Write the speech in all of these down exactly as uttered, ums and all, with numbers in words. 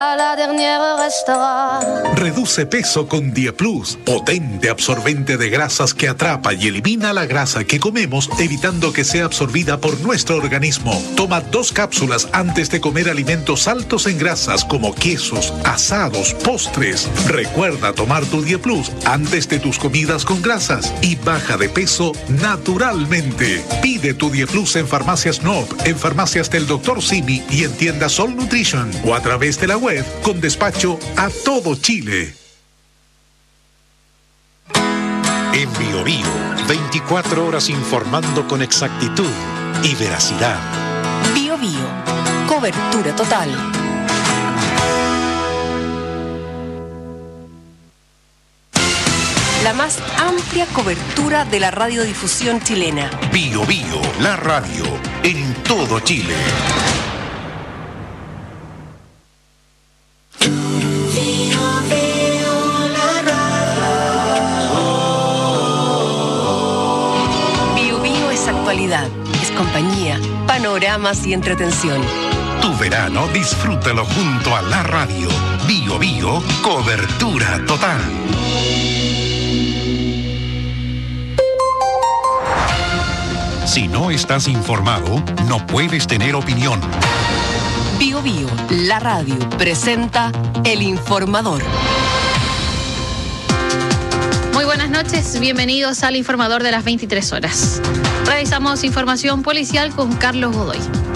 A la dernière restera. Reduce peso con Dieplus, potente absorbente de grasas que atrapa y elimina la grasa que comemos, evitando que sea absorbida por nuestro organismo. Toma dos cápsulas antes de comer alimentos altos en grasas como quesos, asados, postres. Recuerda tomar tu Dieplus antes de tus comidas con grasas y baja de peso naturalmente. Pide tu Dieplus en Farmacias N O P, en Farmacias del doctor Simi y en tiendas Sol Nutrition o a través de la web con despacho a todo Chile. En Bio Bio, veinticuatro horas informando con exactitud y veracidad. Bio Bio, cobertura total. La más amplia cobertura de la radiodifusión chilena. Bio Bio, la radio, en todo Chile. Es compañía, panoramas y entretención. Tu verano disfrútalo junto a la radio. Bio Bio, cobertura total. Si no estás informado, no puedes tener opinión. Bio Bio, la radio, presenta El Informador. Muy buenas noches, bienvenidos al Informador de las veintitrés horas. Revisamos información policial con Carlos Godoy.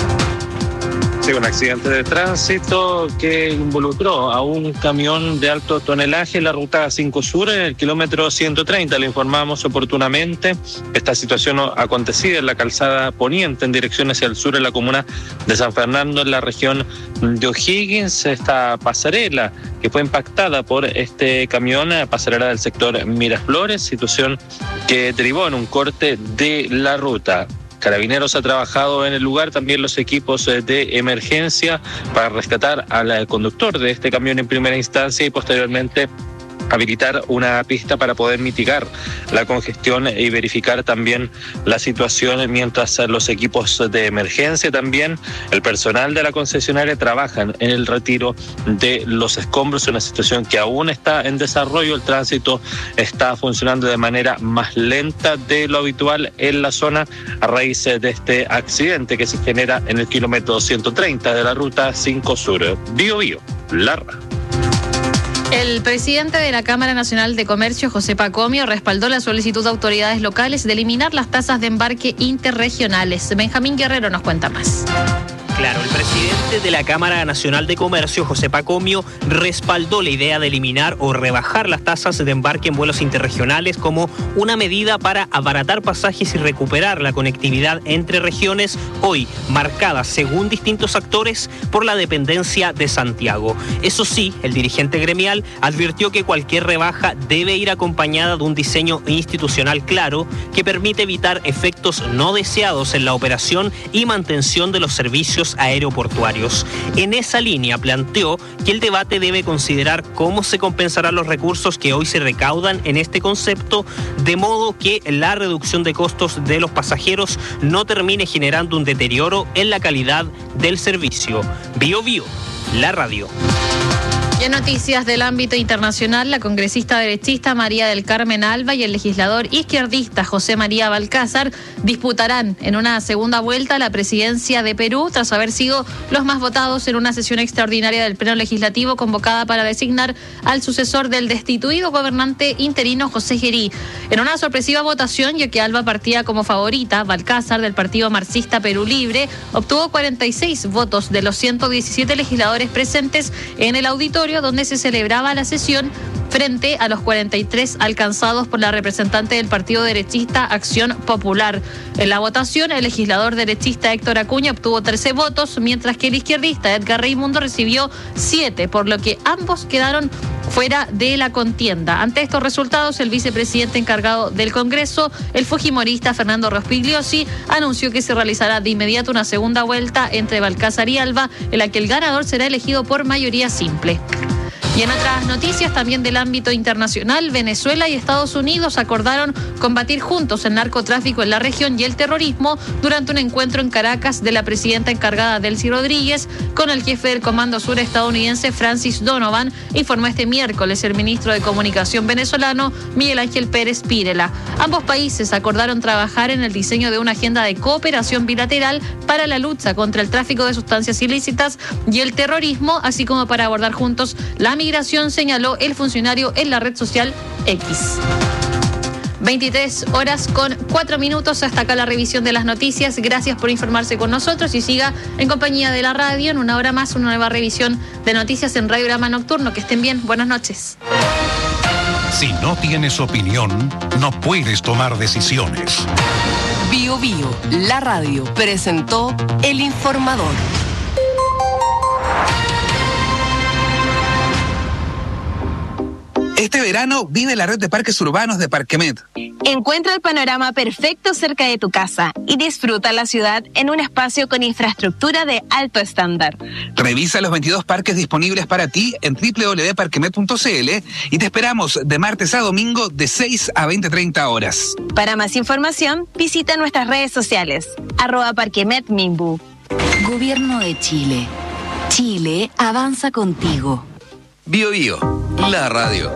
Sí, un accidente de tránsito que involucró a un camión de alto tonelaje en la ruta cinco Sur, en el kilómetro ciento treinta. Le informamos oportunamente. Esta situación acontecida en la calzada poniente en dirección hacia el sur en la comuna de San Fernando, en la región de O'Higgins. Esta pasarela que fue impactada por este camión, pasarela del sector Miraflores, situación que derivó en un corte de la ruta. Carabineros ha trabajado en el lugar, también los equipos de emergencia para rescatar al conductor de este camión en primera instancia y posteriormente habilitar una pista para poder mitigar la congestión y verificar también la situación mientras los equipos de emergencia, también el personal de la concesionaria trabajan en el retiro de los escombros, una situación que aún está en desarrollo. El tránsito está funcionando de manera más lenta de lo habitual en la zona a raíz de este accidente que se genera en el kilómetro ciento treinta de la ruta cinco Sur. Bio Bio, Larra. El presidente de la Cámara Nacional de Comercio, José Pacomio, respaldó la solicitud de autoridades locales de eliminar las tasas de embarque interregionales. Benjamín Guerrero nos cuenta más. Claro, el presidente de la Cámara Nacional de Comercio, José Pacomio, respaldó la idea de eliminar o rebajar las tasas de embarque en vuelos interregionales como una medida para abaratar pasajes y recuperar la conectividad entre regiones, hoy marcadas, según distintos actores, por la dependencia de Santiago. Eso sí, el dirigente gremial advirtió que cualquier rebaja debe ir acompañada de un diseño institucional claro que permite evitar efectos no deseados en la operación y mantención de los servicios aeroportuarios. En esa línea planteó que el debate debe considerar cómo se compensarán los recursos que hoy se recaudan en este concepto, de modo que la reducción de costos de los pasajeros no termine generando un deterioro en la calidad del servicio. Bio Bio, la radio. Y en noticias del ámbito internacional, la congresista derechista María del Carmen Alba y el legislador izquierdista José María Balcázar disputarán en una segunda vuelta la presidencia de Perú tras haber sido los más votados en una sesión extraordinaria del Pleno Legislativo convocada para designar al sucesor del destituido gobernante interino José Gerí. En una sorpresiva votación, ya que Alba partía como favorita, Balcázar del Partido Marxista Perú Libre obtuvo cuarenta y seis votos de los ciento diecisiete legisladores presentes en el auditorio donde se celebraba la sesión, frente a los cuarenta y tres alcanzados por la representante del partido derechista Acción Popular. En la votación, el legislador derechista Héctor Acuña obtuvo trece votos, mientras que el izquierdista Edgar Raimundo recibió siete, por lo que ambos quedaron fuera de la contienda. Ante estos resultados, el vicepresidente encargado del Congreso, el fujimorista Fernando Rospigliosi, anunció que se realizará de inmediato una segunda vuelta entre Balcázar y Alba, en la que el ganador será elegido por mayoría simple. Y en otras noticias también del ámbito internacional, Venezuela y Estados Unidos acordaron combatir juntos el narcotráfico en la región y el terrorismo durante un encuentro en Caracas de la presidenta encargada Delcy Rodríguez con el jefe del Comando Sur estadounidense Francis Donovan, informó este miércoles el ministro de Comunicación venezolano Miguel Ángel Pérez Pírela. Ambos países acordaron trabajar en el diseño de una agenda de cooperación bilateral para la lucha contra el tráfico de sustancias ilícitas y el terrorismo, así como para abordar juntos la migración. Migración, señaló el funcionario en la red social X. veintitrés horas con cuatro minutos. Hasta acá la revisión de las noticias. Gracias por informarse con nosotros y siga en compañía de la radio. En una hora más, una nueva revisión de noticias en Radiograma Nocturno. Que estén bien. Buenas noches. Si no tienes opinión, no puedes tomar decisiones. Bio Bio, la radio, presentó El Informador. Este verano vive la red de parques urbanos de Parquemet. Encuentra el panorama perfecto cerca de tu casa y disfruta la ciudad en un espacio con infraestructura de alto estándar. Revisa los veintidós parques disponibles para ti en doble u doble u doble u punto parquemet punto c l y te esperamos de martes a domingo de seis a veinte treinta horas. Para más información, visita nuestras redes sociales, arroba parquemetminbu. Gobierno de Chile. Chile avanza contigo. Bio Bio, la radio.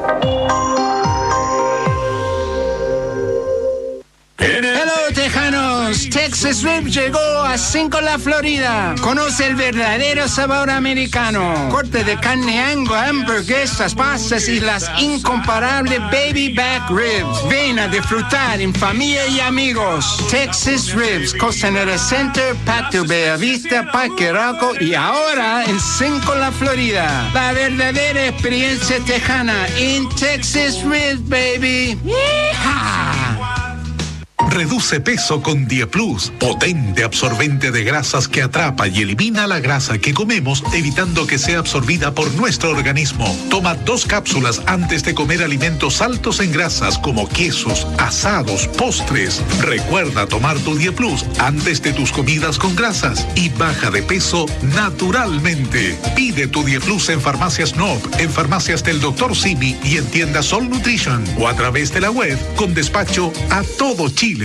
Hello, tejanos. Texas Rib llegó a Cinco La Florida. Conoce el verdadero sabor americano. Corte de carne Angus, hamburguesas, pastas y las incomparables baby back ribs. Ven a disfrutar en familia y amigos. Texas Ribs, Costanera Center, Patio Bellavista, Parque Arauco y ahora en Cinco La Florida. La verdadera experiencia tejana en Texas Ribs, baby. ¡Yeehaw! Reduce peso con Dieplus, potente absorbente de grasas que atrapa y elimina la grasa que comemos, evitando que sea absorbida por nuestro organismo. Toma dos cápsulas antes de comer alimentos altos en grasas como quesos, asados, postres. Recuerda tomar tu Dieplus antes de tus comidas con grasas y baja de peso naturalmente. Pide tu Dieplus en Farmacias N O P, en Farmacias del doctor Simi y en tiendas Sol Nutrition o a través de la web con despacho a todo Chile.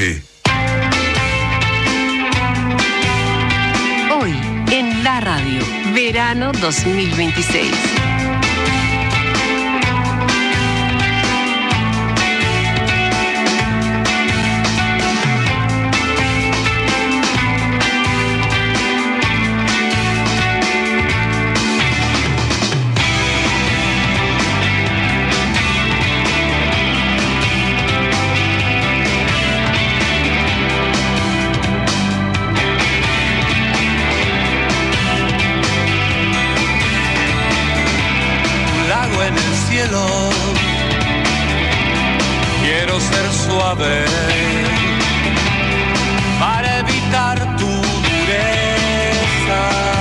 Hoy en la radio, verano dos mil veintiséis. Quiero ser suave para evitar tu dureza.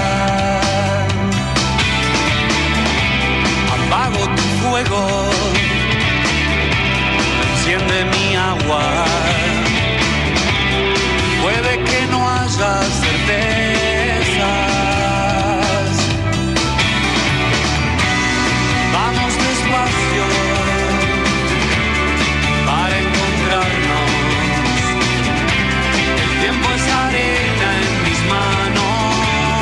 Apago tu fuego, enciende mi agua. Puede que no haya certezas. Vamos despacio para encontrarnos. El tiempo es arena en mis manos.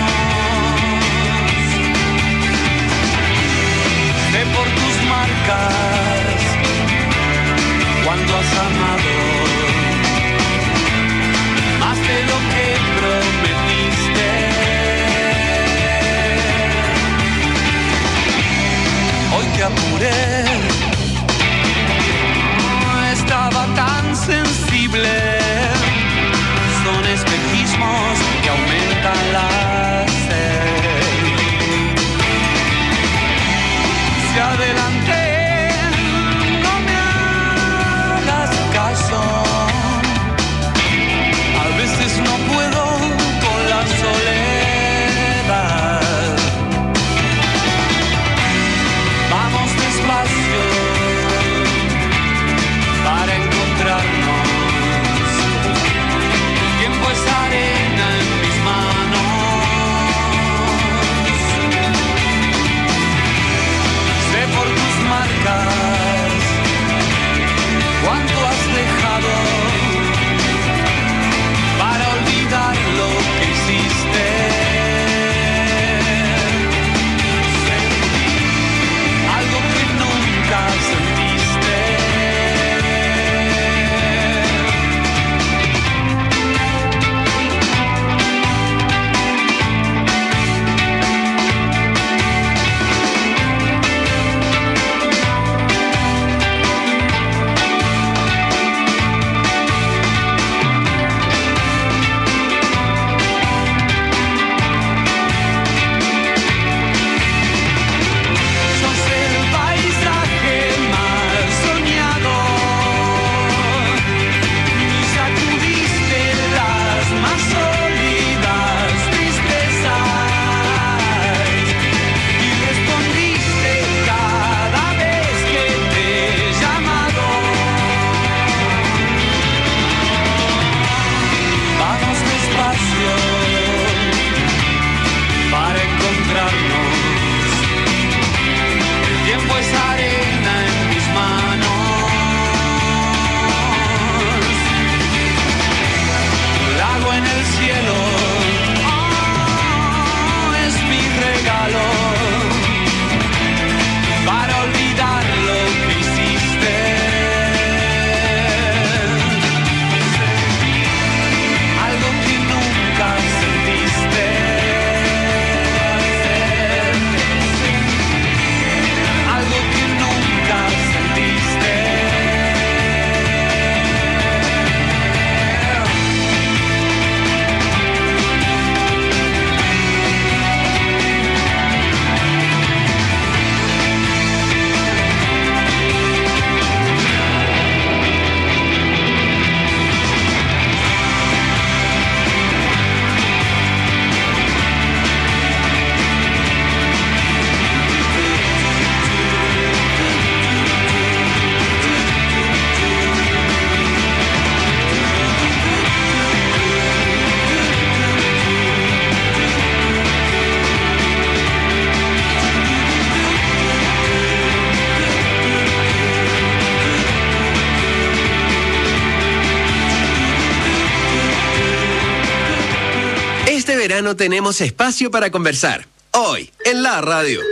Sé por tus marcas cuando has amado más de lo que prometiste. Hoy te apuré, no estaba tan sensible. Son espejismos que aumentan la sed. Si adelanté, no me hagas caso. A veces no puedo con la soledad. Vamos despacio para encontrarnos. El tiempo es arena en mis manos. Sé verano tenemos espacio para conversar. Hoy, en la radio.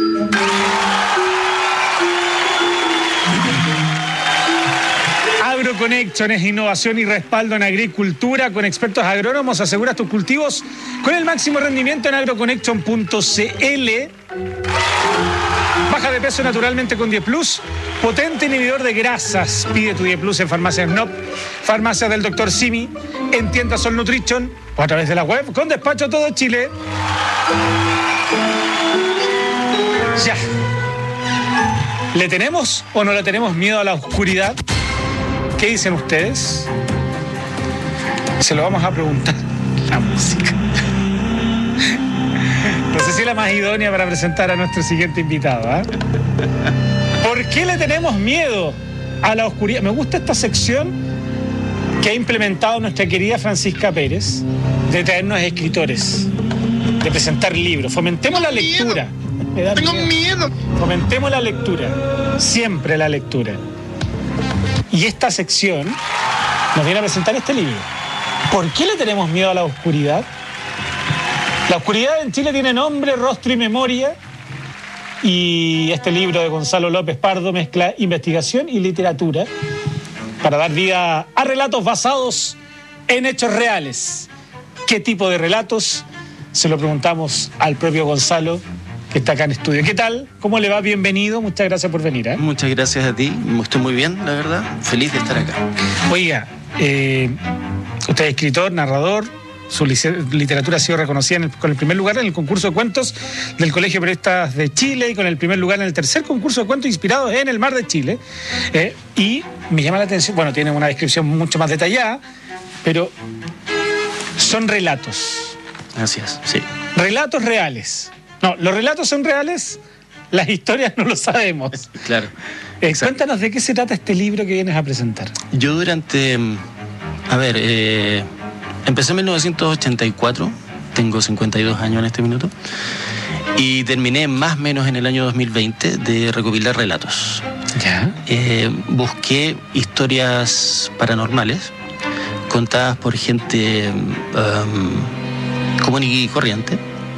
AgroConnection es innovación y respaldo en agricultura. Con expertos agrónomos aseguras tus cultivos con el máximo rendimiento en agroconnection punto c l. Baja de peso naturalmente con diez plus. Potente inhibidor de grasas. Pide tu diez plus en farmacias N O P, farmacias del doctor Simi, en tiendas Sol Nutrition o a través de la web con despacho a todo Chile. Ya. ¿Le tenemos o no le tenemos miedo a la oscuridad? ¿Qué dicen ustedes? Se lo vamos a preguntar. La música. No sé si es la más idónea para presentar a nuestro siguiente invitado, ¿eh? ¿Por qué le tenemos miedo a la oscuridad? Me gusta esta sección que ha implementado nuestra querida Francisca Pérez, de traernos escritores, de presentar libros. Fomentemos la lectura. Me da Tengo miedo. miedo. Fomentemos la lectura. Siempre la lectura. Y esta sección nos viene a presentar este libro. ¿Por qué le tenemos miedo a la oscuridad? La oscuridad en Chile tiene nombre, rostro y memoria. Y este libro de Gonzalo López Pardo mezcla investigación y literatura para dar vida a relatos basados en hechos reales. ¿Qué tipo de relatos? Se lo preguntamos al propio Gonzalo, que está acá en estudio. ¿Qué tal? ¿Cómo le va? Bienvenido. Muchas gracias por venir, ¿eh? Muchas gracias a ti. Estoy muy bien, la verdad. Feliz de estar acá. Oiga, eh, usted es escritor, narrador. Su literatura ha sido reconocida en el, con el primer lugar en el concurso de cuentos del Colegio de Periodistas de Chile y con el primer lugar en el tercer concurso de cuentos inspirados en el mar de Chile. Eh, y me llama la atención, bueno, tiene una descripción mucho más detallada, pero son relatos. Así es, sí. Relatos reales. No, los relatos son reales, las historias no lo sabemos. Claro. Eh, cuéntanos de qué se trata este libro que vienes a presentar. Yo durante, a ver, eh, empecé en mil novecientos ochenta y cuatro, tengo cincuenta y dos años en este minuto, y terminé más o menos en el año dos mil veinte de recopilar relatos. ¿Ya? Eh, busqué historias paranormales contadas por gente um, común y corriente.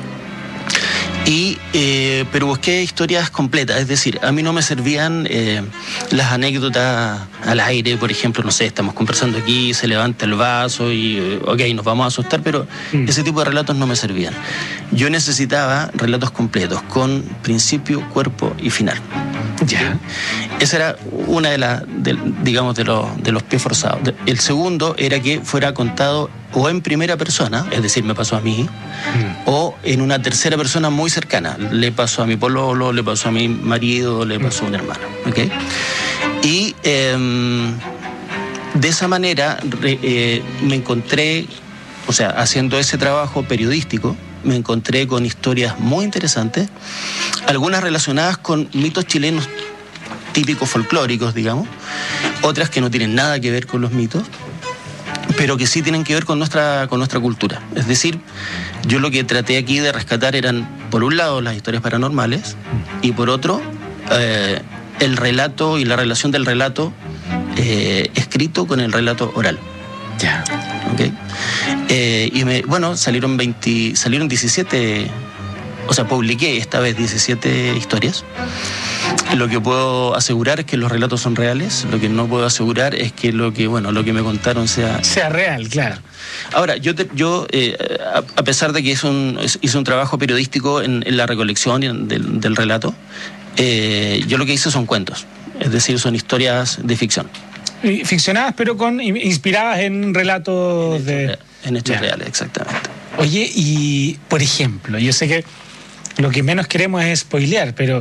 Y, eh, pero busqué historias completas, es decir, a mí no me servían eh, las anécdotas al aire, por ejemplo, no sé, estamos conversando aquí, se levanta el vaso y, eh, ok, nos vamos a asustar, pero mm. ese tipo de relatos no me servían. Yo necesitaba relatos completos, con principio, cuerpo y final. Ya. Esa era una de las, de, digamos, de los, de los pies forzados. El segundo era que fuera contado o en primera persona, es decir, me pasó a mí, mm. o en una tercera persona muy cercana. Le pasó a mi pololo, le pasó a mi marido, le pasó mm. a un hermano. ¿Okay? Y eh, de esa manera re, eh, me encontré, o sea, haciendo ese trabajo periodístico, me encontré con historias muy interesantes, algunas relacionadas con mitos chilenos típicos folclóricos, digamos, otras que no tienen nada que ver con los mitos, pero que sí tienen que ver con nuestra, con nuestra cultura. Es decir, yo lo que traté aquí de rescatar eran, por un lado, las historias paranormales, y por otro, eh, el relato y la relación del relato eh, escrito con el relato oral. Ya. ¿Okay? Eh, y me, bueno, salieron veinte, salieron diecisiete, o sea, publiqué esta vez diecisiete historias. Lo que puedo asegurar es que los relatos son reales. Lo que no puedo asegurar es que lo que, bueno, lo que me contaron sea... Sea real, claro. Ahora, yo, te, yo eh, a, a pesar de que hice un, hice un trabajo periodístico en, en la recolección del, del relato, eh, yo lo que hice son cuentos. Es decir, son historias de ficción. Ficcionadas, pero con inspiradas en relatos en de... Hechos, en hechos reales, exactamente. Oye, y por ejemplo, yo sé que lo que menos queremos es spoilear, pero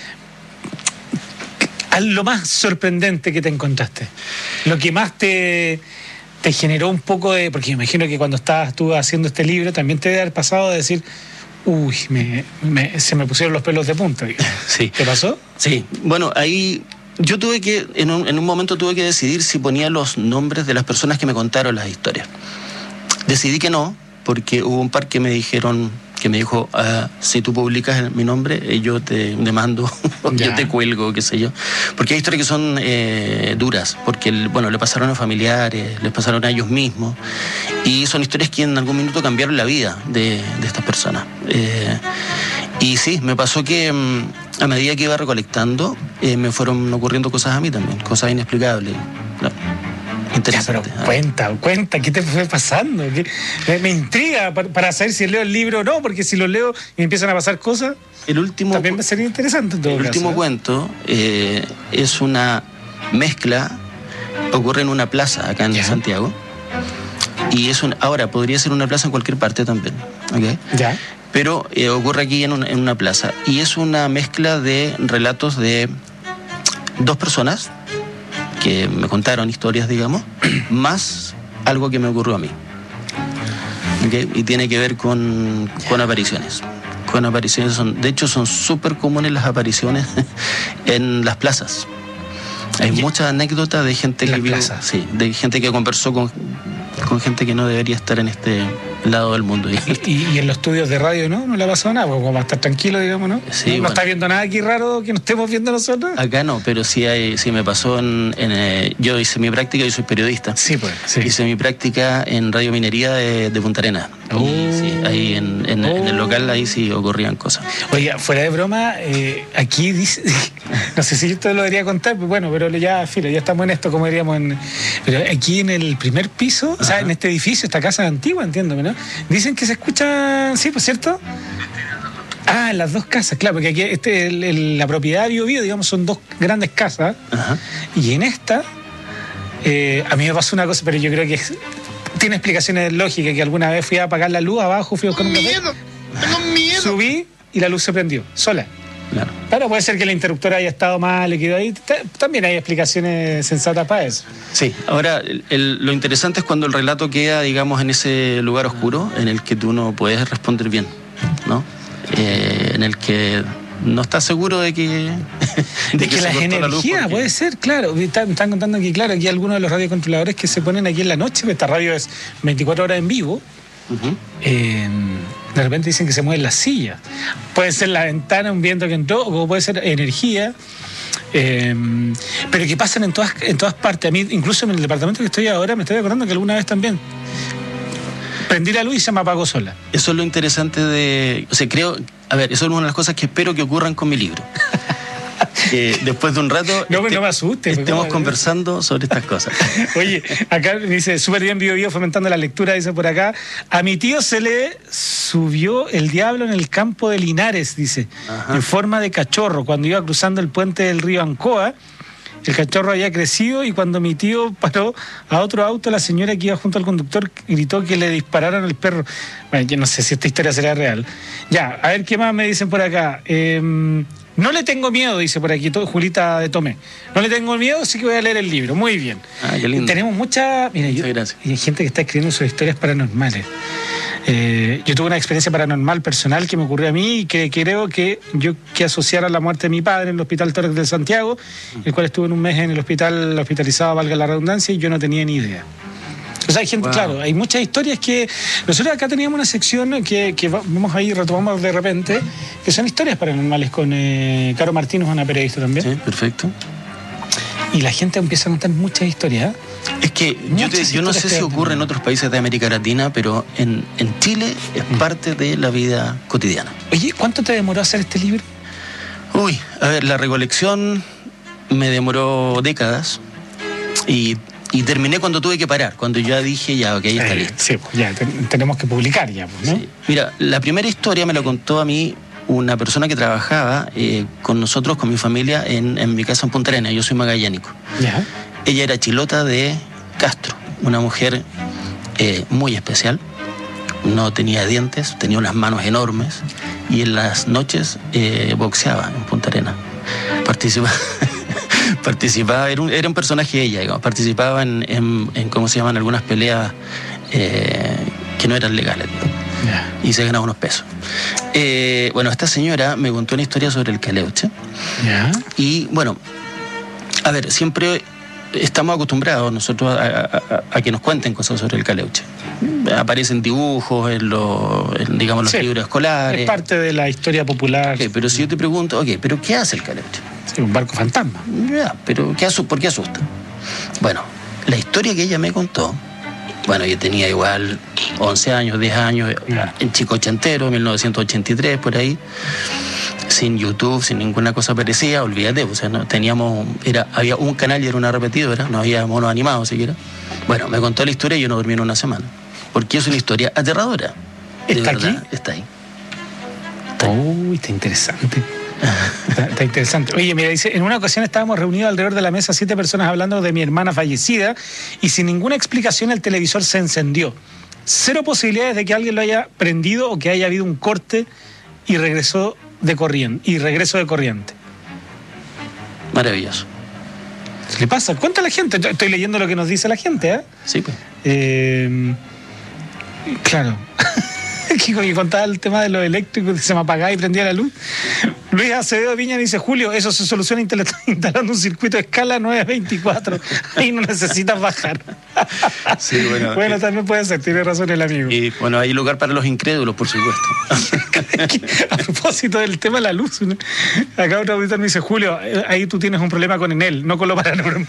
lo más sorprendente que te encontraste, lo que más te, te generó un poco de... Porque me imagino que cuando estabas tú haciendo este libro también te debe haber pasado de decir, uy, me, me, se me pusieron los pelos de punta. Sí. ¿Te pasó? Sí. Bueno, ahí... Yo tuve que, en un, en un momento tuve que decidir si ponía los nombres de las personas que me contaron las historias. Decidí que no, porque hubo un par que me dijeron, que me dijo, ah, si tú publicas mi nombre, yo te demando yo te cuelgo, qué sé yo. Porque hay historias que son eh, duras, porque, bueno, le pasaron a familiares, les pasaron a ellos mismos, y son historias que en algún minuto cambiaron la vida de, de estas personas. Eh, y sí, me pasó que mm, a medida que iba recolectando, eh, me fueron ocurriendo cosas a mí también, cosas inexplicables. Claro. Interesante. Ya, pero cuenta, cuenta, ¿qué te fue pasando? ¿Qué? Me, me intriga para, para saber si leo el libro o no, porque si lo leo y empiezan a pasar cosas, el último, también me sería interesante en todo El caso, último ¿eh? cuento eh, es una mezcla, ocurre en una plaza acá en ya. Santiago, y es un, ahora podría ser una plaza en cualquier parte también, ¿okay? Ya. Pero eh, ocurre aquí en, un, en una plaza, y es una mezcla de relatos de dos personas que me contaron historias, digamos, más algo que me ocurrió a mí. ¿Okay? Y tiene que ver con, con apariciones. Con apariciones son, de hecho, son súper comunes las apariciones en las plazas. Hay muchas anécdotas de gente que vio, sí, de gente que conversó con, con gente que no debería estar en este lado del mundo. Y, y, y en los estudios de radio, ¿no? No le ha pasado nada, porque vamos a estar tranquilos, digamos, ¿no? Sí, ¿No, bueno. ¿No está viendo nada aquí raro que no estemos viendo nosotros? Acá no, pero sí hay, sí me pasó en, en eh, yo hice mi práctica, yo soy periodista. Sí, pues, sí. Hice mi práctica en Radio Minería de, de Punta Arenas. Oh. Y sí, ahí en, en, oh. en el local ahí sí ocurrían cosas. Oiga, fuera de broma, eh, aquí dice, no sé si esto lo debería contar, pues bueno, pero ya, filo, ya estamos en esto, como diríamos, en, pero aquí en el primer piso, ajá, o sea, en este edificio, esta casa antigua, entiéndome, ¿no? Dicen que se escuchan, sí, pues cierto. Ah, en las dos casas, claro, porque aquí este, el, el, la propiedad de Bio Bio, digamos, son dos grandes casas. Ajá. Y en esta, eh, a mí me pasó una cosa, pero yo creo que es, tiene explicaciones lógicas, que alguna vez fui a apagar la luz abajo, fui a buscar un café. Miedo, tengo miedo. Subí y la luz se prendió, sola. Claro. Pero puede ser que la interruptora haya estado mal, le quedó ahí. También hay explicaciones sensatas para eso. Sí, ahora el, el, lo interesante es cuando el relato queda, digamos, en ese lugar oscuro en el que tú no puedes responder bien, ¿no? Eh, en el que no estás seguro de que... de, de que, que las energías, porque... puede ser, claro. Me están, están contando aquí, claro, aquí algunos de los radiocontroladores que se ponen aquí en la noche, esta radio es veinticuatro horas en vivo, uh-huh. eh, de repente dicen que se mueven las sillas. Puede ser la ventana, un viento que entró, o puede ser energía, eh, pero que pasan en todas, en todas partes. A mí, incluso en el departamento que estoy ahora, me estoy acordando que alguna vez también prendí la luz y se me apagó sola. Eso es lo interesante de... O sea, creo... A ver, eso es una de las cosas que espero que ocurran con mi libro. Que después de un rato... No, este, no me asustes. Estemos conversando sobre estas cosas. Oye, acá dice, súper bien Bio Bio fomentando la lectura, dice por acá. A mi tío se le subió el diablo en el campo de Linares, dice. Ajá. En forma de cachorro, cuando iba cruzando el puente del río Ancoa. El cachorro había crecido y cuando mi tío paró a otro auto, la señora que iba junto al conductor gritó que le dispararan al perro. Bueno, yo no sé si esta historia será real. Ya, a ver qué más me dicen por acá. Eh, no le tengo miedo, dice por aquí Julita de Tomé. No le tengo miedo, sí que voy a leer el libro. Muy bien. Ah, qué lindo. Tenemos mucha... Mira, Muchas yo, gracias. Y hay gente que está escribiendo sus historias paranormales. Eh, yo tuve una experiencia paranormal personal que me ocurrió a mí y que creo que yo que asociara la muerte de mi padre en el Hospital Torres de Santiago, el cual estuve en un mes en el hospital hospitalizado, valga la redundancia, y yo no tenía ni idea. O sea, hay gente, wow. Claro, hay muchas historias que... Nosotros acá teníamos una sección que, que vamos ahí, retomamos de repente, que son historias paranormales con eh, Caro Martínez, una periodista también. Sí, perfecto. Y la gente empieza a contar muchas historias. Es que yo, te, yo no sé si ocurre en otros países de América Latina, pero en, en Chile es mm. parte de la vida cotidiana. Oye, ¿cuánto te demoró hacer este libro? Uy, a ver, la recolección me demoró décadas y, y terminé cuando tuve que parar, cuando ya dije, ya, ok, ya está eh, listo. Sí, pues ya te, tenemos que publicar ya, pues, ¿no? Sí. Mira, la primera historia me la contó a mí una persona que trabajaba eh, con nosotros, con mi familia, en, en mi casa en Punta Arenas. Yo soy magallánico. Ya. Ella era chilota de Castro, una mujer eh, muy especial. No tenía dientes, tenía unas manos enormes y en las noches eh, boxeaba en Punta Arenas. Participaba, participaba era, un, era un personaje ella, digamos, participaba en, en, en ¿cómo se llaman? Algunas peleas eh, que no eran legales, digamos. Yeah. Y se ganaba unos pesos. Eh, bueno, esta señora me contó una historia sobre el caleuche. Yeah. Y bueno, a ver, siempre estamos acostumbrados nosotros a, a, a que nos cuenten cosas sobre el Caleuche. Aparecen dibujos en los, en, digamos, los sí, libros escolares. Es parte de la historia popular. Okay, pero si yo te pregunto, ok, ¿pero qué hace el Caleuche? Sí, un barco fantasma. Ya, pero ¿qué asu- ¿por qué asusta? Bueno, la historia que ella me contó, bueno, yo tenía igual once años, diez años, yeah. en chico ochentero, mil novecientos ochenta y tres, por ahí, sin YouTube, sin ninguna cosa parecida, olvídate, o sea, no, teníamos, era, había un canal y era una repetidora, no había monos animados siquiera. Bueno, me contó la historia y yo no dormí en una semana, porque es una historia aterradora. ¿Está verdad, aquí? Está ahí. Está Uy, oh, está interesante. Está, está interesante. Oye, mira, dice, en una ocasión estábamos reunidos alrededor de la mesa siete personas hablando de mi hermana fallecida y sin ninguna explicación el televisor se encendió. Cero posibilidades de que alguien lo haya prendido o que haya habido un corte y regresó de corriente y regreso de corriente. Maravilloso. ¿Qué le pasa? Cuenta a la gente. Estoy leyendo lo que nos dice la gente, ¿eh? Sí, pues. Eh, claro. Que contaba el tema de los eléctricos, se me apagaba y prendía la luz. Luis Acevedo Viña dice, Julio, eso se soluciona instalando un circuito de escala nueve veinticuatro. Ahí no necesitas bajar. Sí, bueno, bueno eh, también puede ser, tiene razón el amigo. Y bueno, hay lugar para los incrédulos, por supuesto. A propósito del tema de la luz, ¿no? Acá otro auditor me dice, Julio, ahí tú tienes un problema con Enel, no con lo paranormal.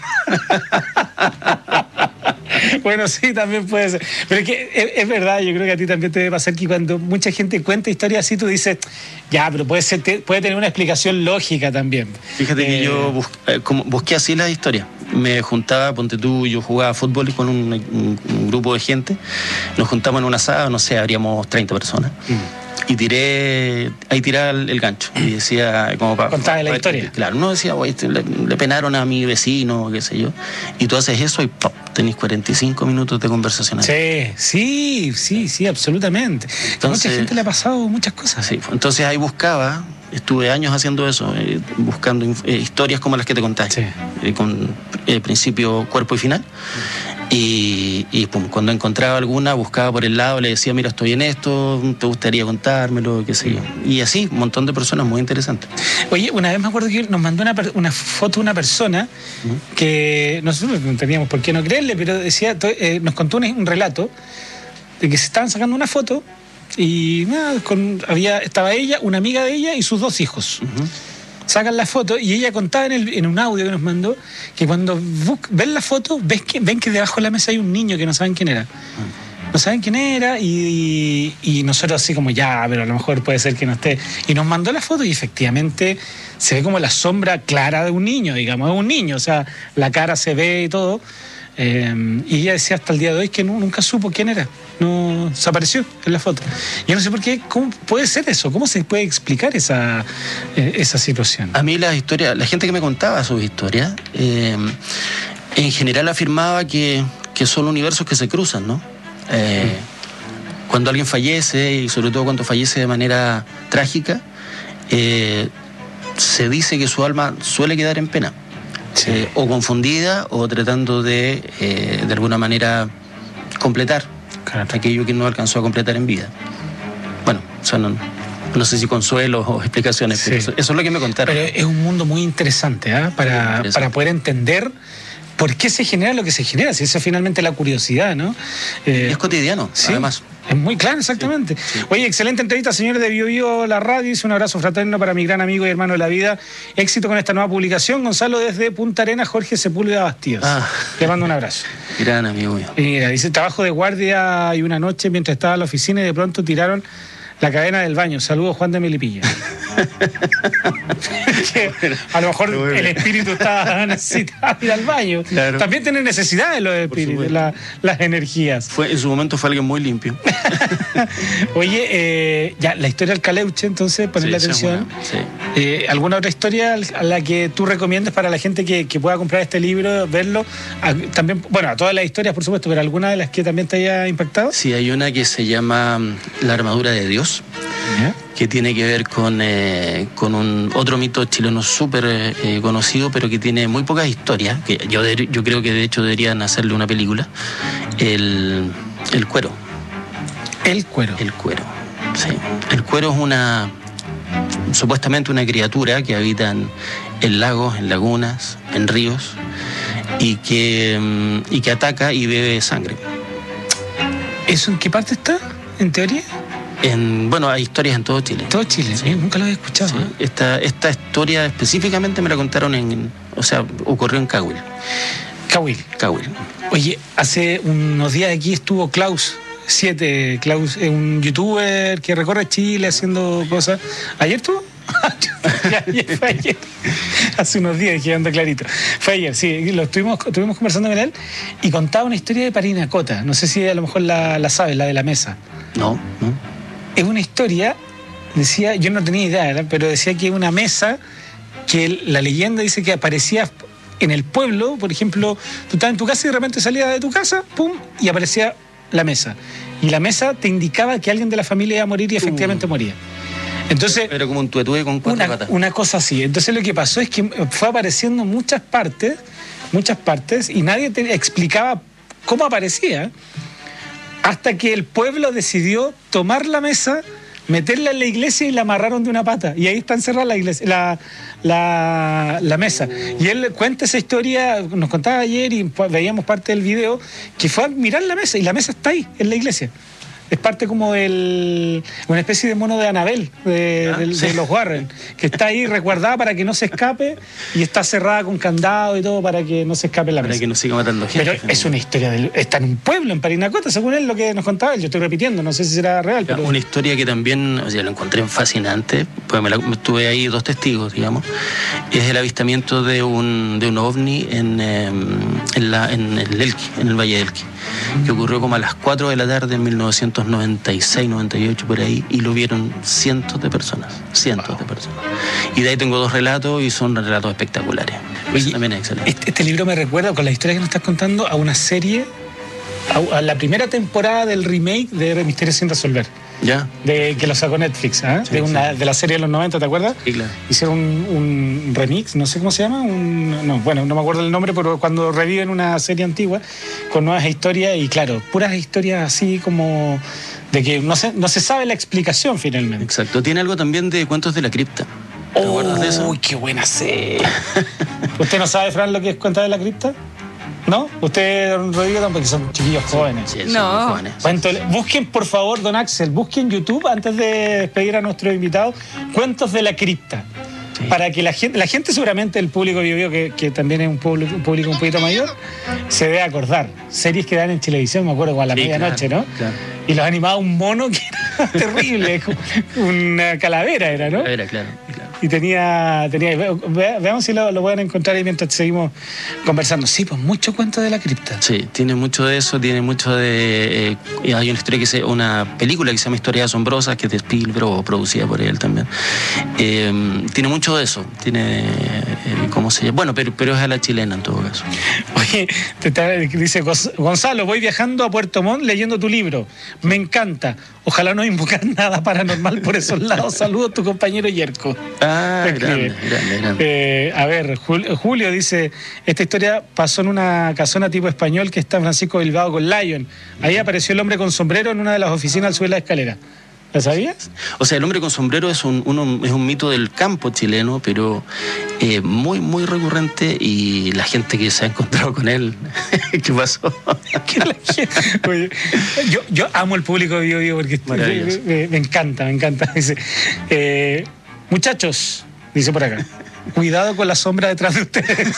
Bueno, sí, también puede ser. Pero es que es, es verdad, yo creo que a ti también te debe pasar que cuando mucha gente cuenta historias así, tú dices, ya, pero puede ser, te, puede tener una explicación lógica también. Fíjate eh, que yo bus, eh, como busqué así las historias. Me juntaba, ponte tú, yo jugaba fútbol con un, un, un grupo de gente. Nos juntamos en una asado, no sé, habríamos treinta personas. Mm. Y tiré, ahí tiraba el, el gancho. Y decía, como para. Contaba la historia. Claro, no decía, oye, le, le penaron a mi vecino, qué sé yo. Y tú haces eso y ¡pop! Tenés cuarenta y cinco minutos de conversación. Sí, sí, sí, sí, absolutamente. Entonces, a mucha gente le ha pasado muchas cosas. Sí, entonces ahí buscaba, estuve años haciendo eso, eh, buscando eh, historias como las que te conté. Sí. Eh, con eh, principio, cuerpo y final. Y, y pum, cuando encontraba alguna, buscaba por el lado, le decía, mira, estoy en esto, te gustaría contármelo, qué sé yo. Y así, un montón de personas muy interesantes. Oye, una vez me acuerdo que nos mandó una, una foto de una persona uh-huh. que nosotros no teníamos por qué no creerle, pero decía, eh, nos contó un, un relato de que se estaban sacando una foto y nada, con, había, estaba ella, una amiga de ella y sus dos hijos. Uh-huh. Sacan la foto y ella contaba en, el, en un audio que nos mandó que cuando bus, ven la foto ves que, ven que debajo de la mesa hay un niño que no saben quién era. No saben quién era y, y, y nosotros así como ya, pero a lo mejor puede ser que no esté. Y nos mandó la foto y efectivamente se ve como la sombra clara de un niño, digamos, de un niño, o sea, la cara se ve y todo. Eh, y ella decía hasta el día de hoy que no, nunca supo quién era, no desapareció en la foto. Yo no sé por qué, ¿cómo puede ser eso? ¿Cómo se puede explicar esa, eh, esa situación? A mí las historias, la gente que me contaba sus historias, eh, en general afirmaba que, que son universos que se cruzan, ¿no? Eh, mm. Cuando alguien fallece, y sobre todo cuando fallece de manera trágica, eh, se dice que su alma suele quedar en pena. Sí. Eh, o confundida o tratando de eh, de alguna manera completar claro. aquello que no alcanzó a completar en vida. Bueno, son no, no sé si consuelos o explicaciones, sí. pero eso, eso es lo que me contaron. Pero es un mundo muy interesante, ¿eh? para, interesante. para poder entender por qué se genera lo que se genera, si eso es finalmente la curiosidad, ¿no? Eh, es cotidiano, ¿sí? Además. Es muy claro, exactamente. Sí, sí. Oye, excelente entrevista, señores de Bio Bio, la radio. Hice un abrazo fraterno para mi gran amigo y hermano de la vida. Éxito con esta nueva publicación. Gonzalo desde Punta Arenas, Jorge Sepúlveda Bastíos. Ah. Le mando un abrazo. Gran amigo mío. Y mira, dice, trabajo de guardia y una noche mientras estaba en la oficina y de pronto tiraron la cadena del baño. Saludos, Juan de Melipilla. A lo mejor el espíritu está necesitado ir al baño. Claro. También tienen necesidades los espíritus, la, las energías. Fue, en su momento fue alguien muy limpio. Oye, eh, ya, la historia del Caleuche, entonces, ponerle sí, atención. Sí. Eh, ¿Alguna otra historia a la que tú recomiendas para la gente que, que pueda comprar este libro, verlo? A, también, bueno, a todas las historias, por supuesto, pero ¿alguna de las que también te haya impactado? Sí, hay una que se llama La armadura de Dios. ¿Ya? Que tiene que ver con, eh, con un otro mito chileno súper eh, conocido, pero que tiene muy pocas historias, que yo, de, yo creo que de hecho deberían hacerle una película, el, el cuero. El cuero. El cuero, sí. El cuero es una, supuestamente una criatura que habita en, en lagos, en lagunas, en ríos, y que, y que ataca y bebe sangre. ¿Eso en qué parte está, en teoría? En, bueno, hay historias en todo Chile. Todo Chile, sí. Nunca lo había escuchado. Sí. ¿eh? Esta, esta historia específicamente me la contaron en, o sea, ocurrió en Cahuil. Cahuil. Cahuil. Oye, hace unos días aquí estuvo Klaus siete, Klaus, un youtuber que recorre Chile haciendo cosas. ¿Ayer estuvo? ayer, fue ayer. Hace unos días, quedando clarito. Fue ayer, sí, lo estuvimos, estuvimos conversando con él y contaba una historia de Parinacota. No sé si a lo mejor la, la sabes, la de la mesa. No, no. Es una historia, decía, yo no tenía idea, ¿verdad? Pero decía que una mesa que la leyenda dice que aparecía en el pueblo. Por ejemplo, tú estabas en tu casa y de repente salías de tu casa, pum, y aparecía la mesa. Y la mesa te indicaba que alguien de la familia iba a morir y efectivamente uh. moría. Entonces, era como un tuetue con cuatro una, patas. Una cosa así. Entonces lo que pasó es que fue apareciendo en muchas partes, muchas partes, y nadie te explicaba cómo aparecía, hasta que el pueblo decidió tomar la mesa, meterla en la iglesia y la amarraron de una pata. Y ahí está encerrada la iglesia, la, la, la mesa. Y él cuenta esa historia, nos contaba ayer y veíamos parte del video, que fue a mirar la mesa y la mesa está ahí, en la iglesia. Es parte como el, una especie de mono de Anabel, de, ah, de, sí. de los Warren, que está ahí resguardada para que no se escape y está cerrada con candado y todo para que no se escape la mesa. Para que no siga matando gente. Pero es una historia, de, está en un pueblo, en Parinacota, según él lo que nos contaba él. Yo estoy repitiendo, no sé si será real. Ya, pero... Una historia que también, o sea, lo encontré fascinante, pues me, la, me tuve ahí dos testigos, digamos. Es el avistamiento de un, de un ovni en, eh, en, la, en el Elqui, en el Valle del Elqui, mm. que ocurrió como a las cuatro de la tarde en mil novecientos noventa y seis, noventa y ocho por ahí, y lo vieron cientos de personas, cientos wow. de personas. Y de ahí tengo dos relatos y son relatos espectaculares. Oye, también es excelente. Este, este libro me recuerda, con la historia que nos estás contando, a una serie, a, a la primera temporada del remake de Misterios sin resolver. Ya. De, que lo sacó Netflix, ¿eh? Sí, de, una, sí. de la serie de los noventa, ¿te acuerdas? Sí, claro. Hicieron un, un remix, no sé cómo se llama, un, no, bueno, no me acuerdo el nombre, pero cuando reviven una serie antigua con nuevas historias, y claro, puras historias así como de que no se, no se sabe la explicación finalmente. Exacto. Tiene algo también de Cuentos de la Cripta. ¿Te oh, acuerdas de eso? Uy, qué buena serie. ¿Usted no sabe, Fran, lo que es Cuentos de la Cripta? ¿No? Usted, don Rodrigo, tampoco, son chiquillos jóvenes. Sí, sí, no. Son jóvenes. Cuéntole, busquen, por favor, don Axel, busquen YouTube, antes de despedir a nuestro invitado, Cuentos de la Cripta. Sí. Para que la gente, la gente seguramente, el público Bio Bio, que, que también es un público, un público un poquito mayor, se debe acordar. Series que dan en televisión, me acuerdo, como a la sí, medianoche, claro, ¿no? Claro. Y los animaba un mono que era terrible, una calavera era, ¿no? Calavera, claro, claro. Y tenía, tenía ve, ve, veamos si lo, lo pueden encontrar ahí mientras seguimos conversando. Sí, pues mucho cuento de la cripta. Sí, tiene mucho de eso, tiene mucho de... Eh, hay una historia que se, una película que se llama Historias Asombrosas, que es de Spielberg, o producida por él también. Eh, tiene mucho de eso, tiene... Eh, ¿Cómo se llama? Bueno, pero, pero es a la chilena en todo caso. Oye, te está, dice Gonzalo, voy viajando a Puerto Montt leyendo tu libro. Me encanta. Ojalá no invocar nada paranormal por esos lados. Saludos a tu compañero Yerko. Ah, grande, grande, grande. Eh, a ver, Julio dice, esta historia pasó en una casona tipo español que está en Francisco Bilbao con Lion. Ahí apareció el hombre con sombrero en una de las oficinas al subir la escalera. ¿La sabías? O sea, el hombre con sombrero es un, uno, es un mito del campo chileno, pero eh, muy, muy recurrente, y la gente que se ha encontrado con él, ¿qué pasó? Oye, yo, yo amo el público de Bio Bio porque me, me, me encanta, me encanta. Dice, eh, muchachos, dice por acá, cuidado con la sombra detrás de ustedes.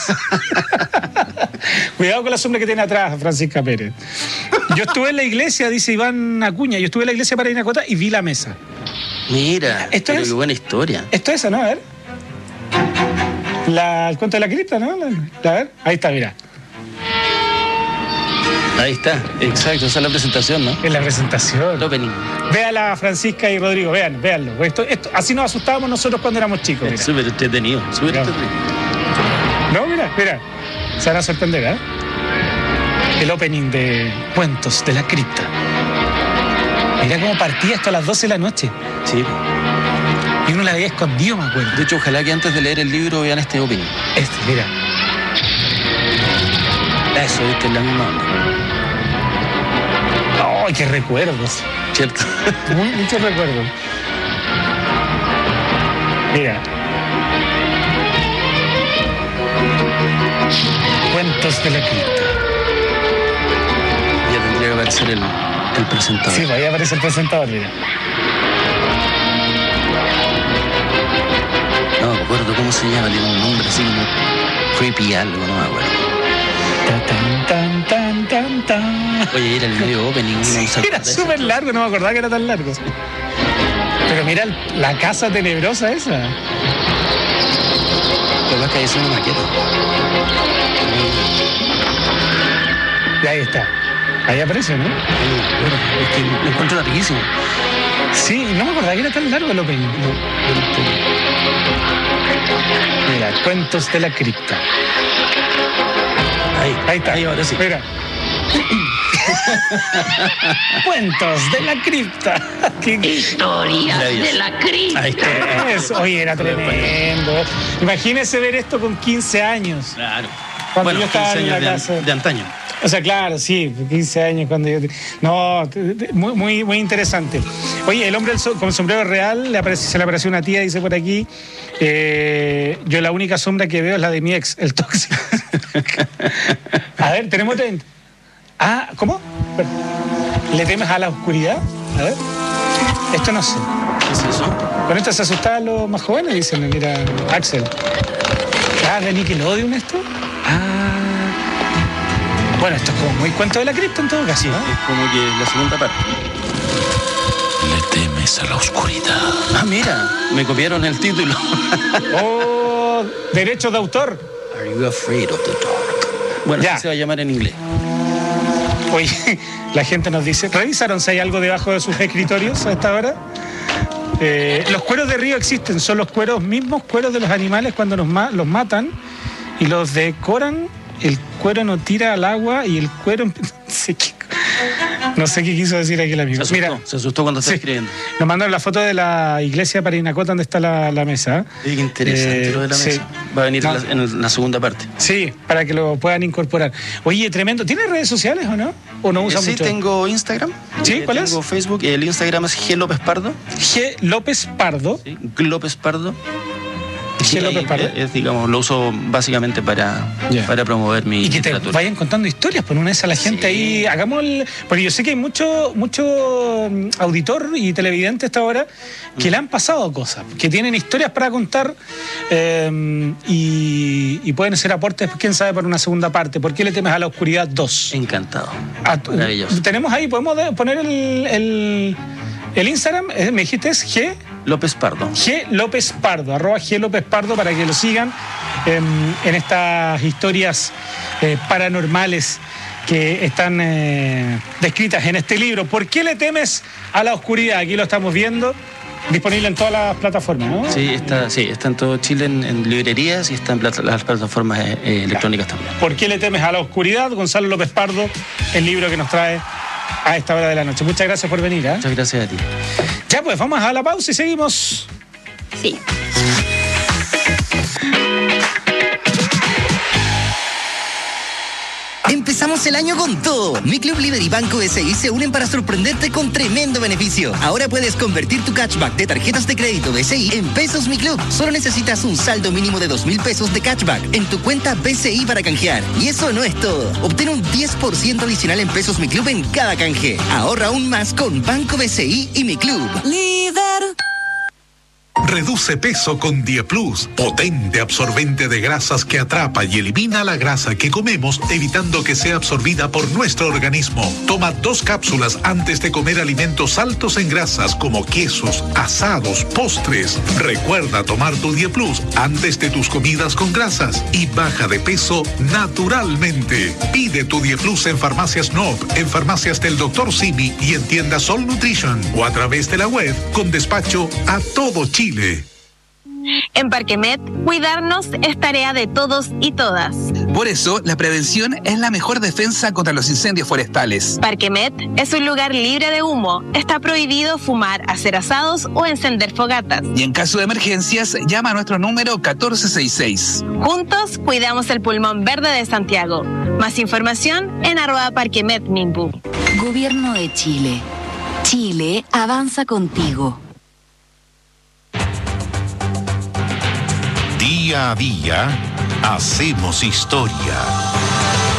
Cuidado con la sombra que tiene atrás, Francisca Pérez. Yo estuve en la iglesia, dice Iván Acuña, yo estuve en la iglesia para Parinacota y vi la mesa. Mira, esto es, qué buena historia. Esto es esa, ¿no? A ver. La, el cuento de la cripta, ¿no? La, a ver, ahí está, mira. Ahí está, exacto, esa es la presentación, ¿no? Es la presentación. El opening. Véala, Francisca y Rodrigo, vean, véanlo. Esto, esto, así nos asustábamos nosotros cuando éramos chicos. Es súper entretenido, súper entretenido. No, mira, mira. Se van a sorprender, ¿eh? El opening de Cuentos de la Cripta. Mira cómo partía hasta las doce de la noche. Sí. Y uno la veía escondido, me acuerdo. De hecho, ojalá que antes de leer el libro vean este opening. Este, mira. Eso, viste, es la misma onda. ¡Ay, qué recuerdos! Cierto. Muy, muchos recuerdos. Mira. Cuentos Cuentos de la cripta. Ya tendría que aparecer el, el presentador. Sí, ahí aparece el presentador, mira. No me acuerdo cómo se llama, tiene un nombre así como creepy algo, no me acuerdo. Tan, tan, tan, tan, tan. Oye, era el medio opening. Uno Sí, no se era acuerda de súper eso. largo, no me acordaba que era tan largo. Pero mira el- la casa tenebrosa esa. Lo que pasa es que ahí es una maqueta. Y ahí está. Ahí aparece, ¿no? Bueno, es que lo encuentro larguísimo. Sí, no me acordaba que era tan largo el opening. Mira, Cuentos de la cripta. Ahí, Ahí está. ahí ahora sí. Mira. Cuentos de la cripta. ¿Qué- Historias de la cripta. Ahí está. Eso, oye, era tremendo. Imagínese ver esto con quince años. Claro. Cuando Bueno, yo estaba quince en la años casa. de, de antaño. O sea, claro, sí, quince años cuando yo... No, te- te- muy, muy, muy interesante. Oye, el hombre del so- con sombrero real, le apareció- se le apareció una tía, dice por aquí, eh, yo la única sombra que veo es la de mi ex, el tóxico. A ver, tenemos... ten- Ah, ¿cómo? ¿Le temes a la oscuridad? A ver. Esto no sé. ¿Qué es eso? Con esto se asustaban los más jóvenes, dicen, mira, Axel. Ah, ¿de Nickelodeon esto? Ah. Bueno, esto es como muy cuento de la cripta en todo caso, ¿no? Es como que la segunda parte. Le temes a la oscuridad. Ah, mira, me copiaron el título. Oh, derechos de autor. Are you afraid of the dark? Bueno, Ya. así se va a llamar en inglés. Oye, la gente nos dice, ¿revisaron si hay algo debajo de sus escritorios a esta hora? Eh, los cueros de río existen, son los cueros mismos, cueros de los animales cuando los, ma- los matan y los decoran. El cuero no tira al agua y el cuero... No sé qué, no sé qué quiso decir aquí el amigo. Se asustó, Mira, se asustó cuando estaba sí, escribiendo. nos mandaron la foto de la iglesia de Parinacota donde está la, la mesa. Oye, qué interesante Eh, lo de la sí. mesa. Va a venir No. en, la, en la segunda parte. Sí, para que lo puedan incorporar. Oye, tremendo. ¿Tienes redes sociales o no? ¿O no Eh, usa sí, mucho? tengo Instagram. ¿Sí? Eh, ¿Cuál tengo es? Facebook. El Instagram es G López Pardo. G. López Pardo. Sí, López Pardo. G. Y López ahí, Pardo. eh, es, digamos, lo uso básicamente para, Ya. para promover mi Y que te literatura. vayan contando historias, por una vez a la gente Sí. ahí, hagamos el... Porque yo sé que hay mucho, mucho mm, auditor y televidente a esta hora que le han pasado cosas, que tienen historias para contar eh, y, y pueden hacer aportes, quién sabe, para una segunda parte. ¿Por qué le temes a la oscuridad dos? Encantado. Ah, tú- Maravilloso. Tenemos ahí, podemos de- poner el, el, el Instagram, eh, me dijiste es G... López Pardo. G. López Pardo, arroba G. López Pardo para que lo sigan eh, en estas historias eh, paranormales que están eh, descritas en este libro. ¿Por qué le temes a la oscuridad? Aquí lo estamos viendo, disponible en todas las plataformas, ¿no? Sí, está, sí, está en todo Chile en, en librerías y está en plata- las plataformas eh, eh, electrónicas también. ¿Por qué le temes a la oscuridad? Gonzalo López Pardo, el libro que nos trae a esta hora de la noche. Muchas gracias por venir. ¿eh? Muchas gracias a ti. Ya pues, vamos a la pausa y seguimos. Sí. Empezamos el año con todo. Mi Club Líder y Banco B C I se unen para sorprenderte con tremendo beneficio. Ahora puedes convertir tu cashback de tarjetas de crédito B C I en pesos Mi Club. Solo necesitas un saldo mínimo de dos mil pesos de cashback en tu cuenta B C I para canjear. Y eso no es todo. Obtén un diez por ciento adicional en pesos Mi Club en cada canje. Ahorra aún más con Banco B C I y Mi Club. Líder. Reduce peso con Dieplus, potente absorbente de grasas que atrapa y elimina la grasa que comemos, evitando que sea absorbida por nuestro organismo. Toma dos cápsulas antes de comer alimentos altos en grasas como quesos, asados, postres. Recuerda tomar tu Dieplus antes de tus comidas con grasas y baja de peso naturalmente. Pide tu Dieplus en Farmacias N O V, en Farmacias del doctor Simi y en tiendas Sol Nutrition o a través de la web con despacho a todo Chile. En Parquemet, cuidarnos es tarea de todos y todas. Por eso, la prevención es la mejor defensa contra los incendios forestales. Parquemet es un lugar libre de humo. Está prohibido fumar, hacer asados o encender fogatas. Y en caso de emergencias, llama a nuestro número catorce sesenta y seis. Juntos cuidamos el pulmón verde de Santiago. Más información en arroba Parquemet Minbu. Gobierno de Chile. Chile avanza contigo. Día a día hacemos historia.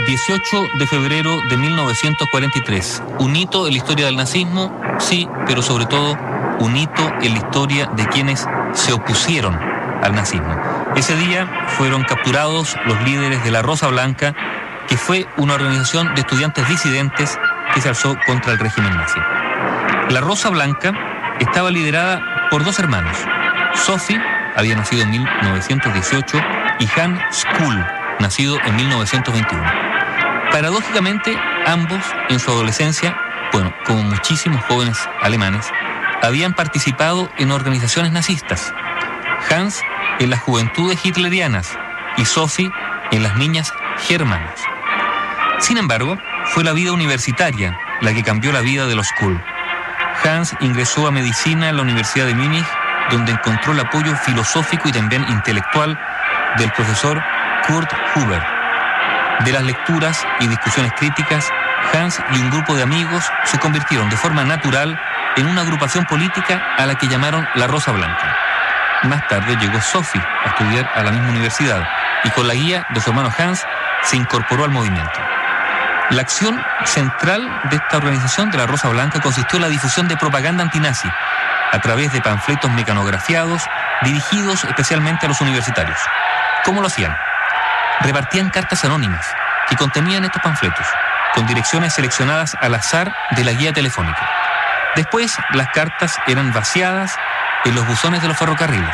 dieciocho de febrero de mil novecientos cuarenta y tres. Un hito en la historia del nazismo, sí, pero sobre todo un hito en la historia de quienes se opusieron al nazismo. Ese día fueron capturados los líderes de la Rosa Blanca, que fue una organización de estudiantes disidentes que se alzó contra el régimen nazi. La Rosa Blanca estaba liderada por dos hermanos. Sophie había nacido en mil novecientos dieciocho y Hans Kuhl, nacido en mil novecientos veintiuno. Paradójicamente, ambos en su adolescencia, bueno, como muchísimos jóvenes alemanes, habían participado en organizaciones nazistas. Hans en las juventudes hitlerianas y Sophie en las niñas germanas. Sin embargo, fue la vida universitaria la que cambió la vida de los Kuhl. Hans ingresó a medicina en la Universidad de Múnich, donde encontró el apoyo filosófico y también intelectual del profesor Kurt Huber. De las lecturas y discusiones críticas, Hans y un grupo de amigos se convirtieron de forma natural en una agrupación política a la que llamaron la Rosa Blanca. Más tarde llegó Sophie a estudiar a la misma universidad y con la guía de su hermano Hans se incorporó al movimiento. La acción central de esta organización de la Rosa Blanca consistió en la difusión de propaganda antinazi a través de panfletos mecanografiados dirigidos especialmente a los universitarios. ¿Cómo lo hacían? Repartían cartas anónimas que contenían estos panfletos, con direcciones seleccionadas al azar de la guía telefónica. Después, las cartas eran vaciadas en los buzones de los ferrocarriles.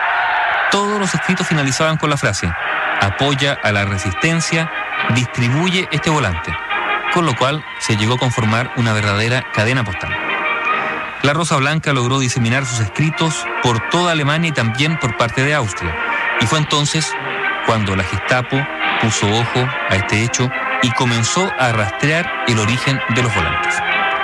Todos los escritos finalizaban con la frase: apoya a la resistencia, distribuye este volante, con lo cual se llegó a conformar una verdadera cadena postal. La Rosa Blanca logró diseminar sus escritos por toda Alemania y también por parte de Austria, y fue entonces cuando la Gestapo puso ojo a este hecho y comenzó a rastrear el origen de los volantes.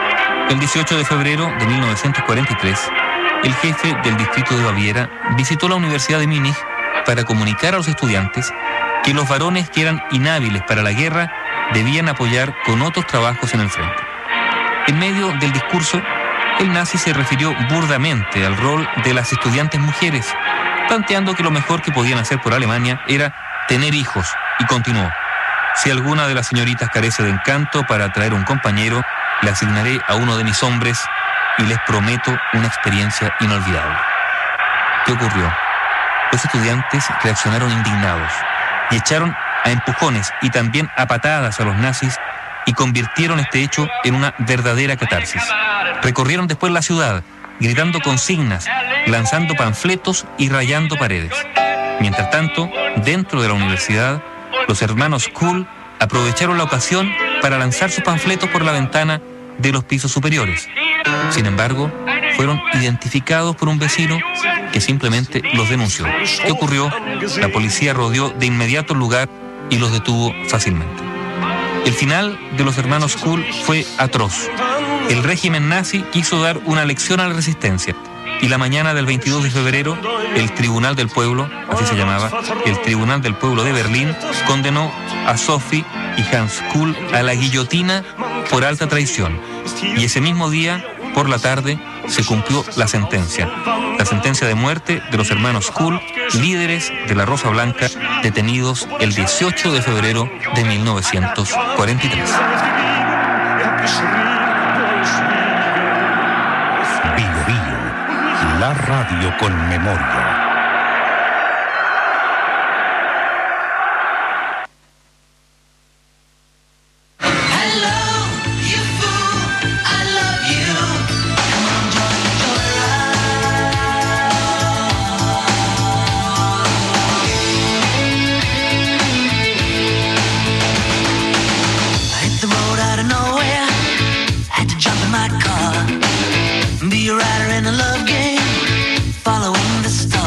El dieciocho de febrero de mil novecientos cuarenta y tres, el jefe del distrito de Baviera visitó la Universidad de Múnich para comunicar a los estudiantes que los varones que eran inhábiles para la guerra debían apoyar con otros trabajos en el frente. En medio del discurso, el nazi se refirió burdamente al rol de las estudiantes mujeres, planteando que lo mejor que podían hacer por Alemania era tener hijos, y continuó: si alguna de las señoritas carece de encanto para atraer un compañero, le asignaré a uno de mis hombres y les prometo una experiencia inolvidable. ¿Qué ocurrió? Los estudiantes reaccionaron indignados y echaron a empujones y también a patadas a los nazis y convirtieron este hecho en una verdadera catarsis. Recorrieron después la ciudad, gritando consignas, lanzando panfletos y rayando paredes. Mientras tanto, dentro de la universidad, los hermanos Kuhl aprovecharon la ocasión para lanzar sus panfletos por la ventana de los pisos superiores. Sin embargo, fueron identificados por un vecino que simplemente los denunció. ¿Qué ocurrió? La policía rodeó de inmediato el lugar y los detuvo fácilmente. El final de los hermanos Kuhl fue atroz. El régimen nazi quiso dar una lección a la resistencia y la mañana del veintidós de febrero, el Tribunal del Pueblo, así se llamaba, el Tribunal del Pueblo de Berlín, condenó a Sophie y Hans Kuhl a la guillotina por alta traición. Y ese mismo día, por la tarde, se cumplió la sentencia. La sentencia de muerte de los hermanos Kuhl, líderes de la Rosa Blanca, detenidos el dieciocho de febrero de mil novecientos cuarenta y tres. Bio Bio, la radio con memoria. Be a rider in a love game, following the stars.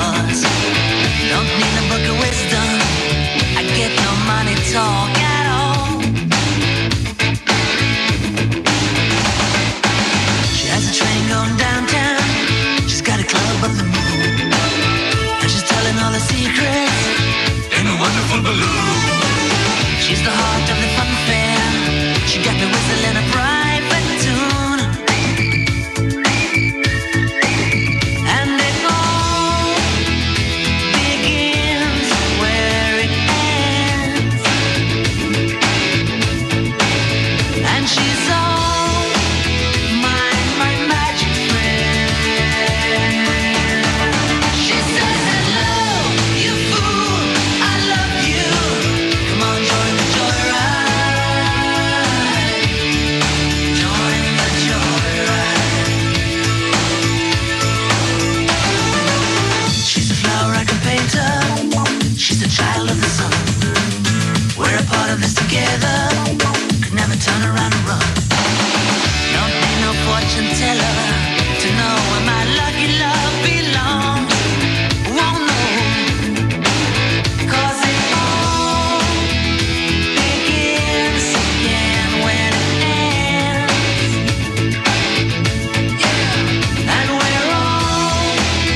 child of the sun. We're a part of this together. Could never turn around and run. Don't need no fortune teller to know where my lucky love belongs. Won't know, 'cause it all begins again when it ends. Yeah. And we're all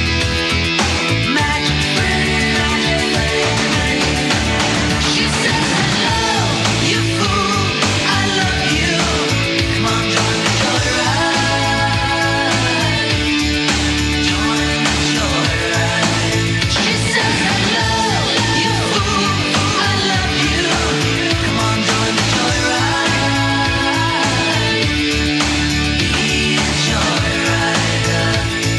magic friends. She says, hello, you fool, I love you. Come on, join the joyride. Join the joyride. She says, hello, you fool, I love you. Come on, join the joyride. Be a joyrider.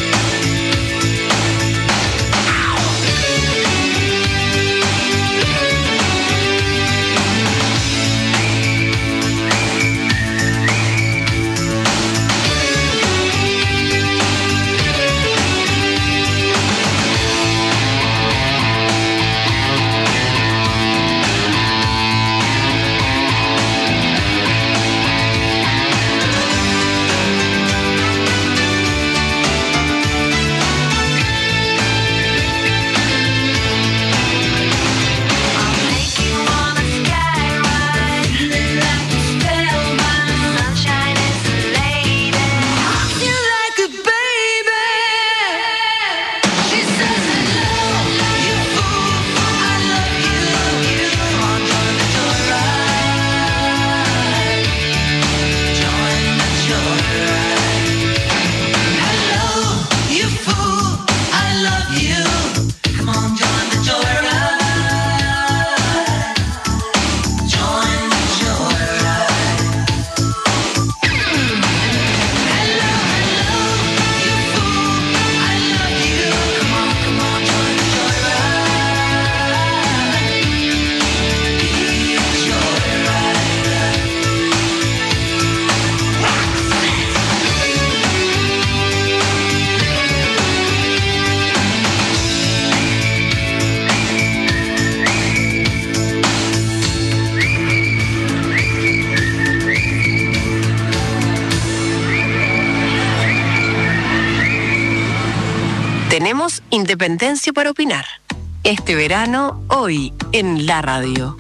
Tenemos independencia para opinar. Este verano, hoy, en la radio.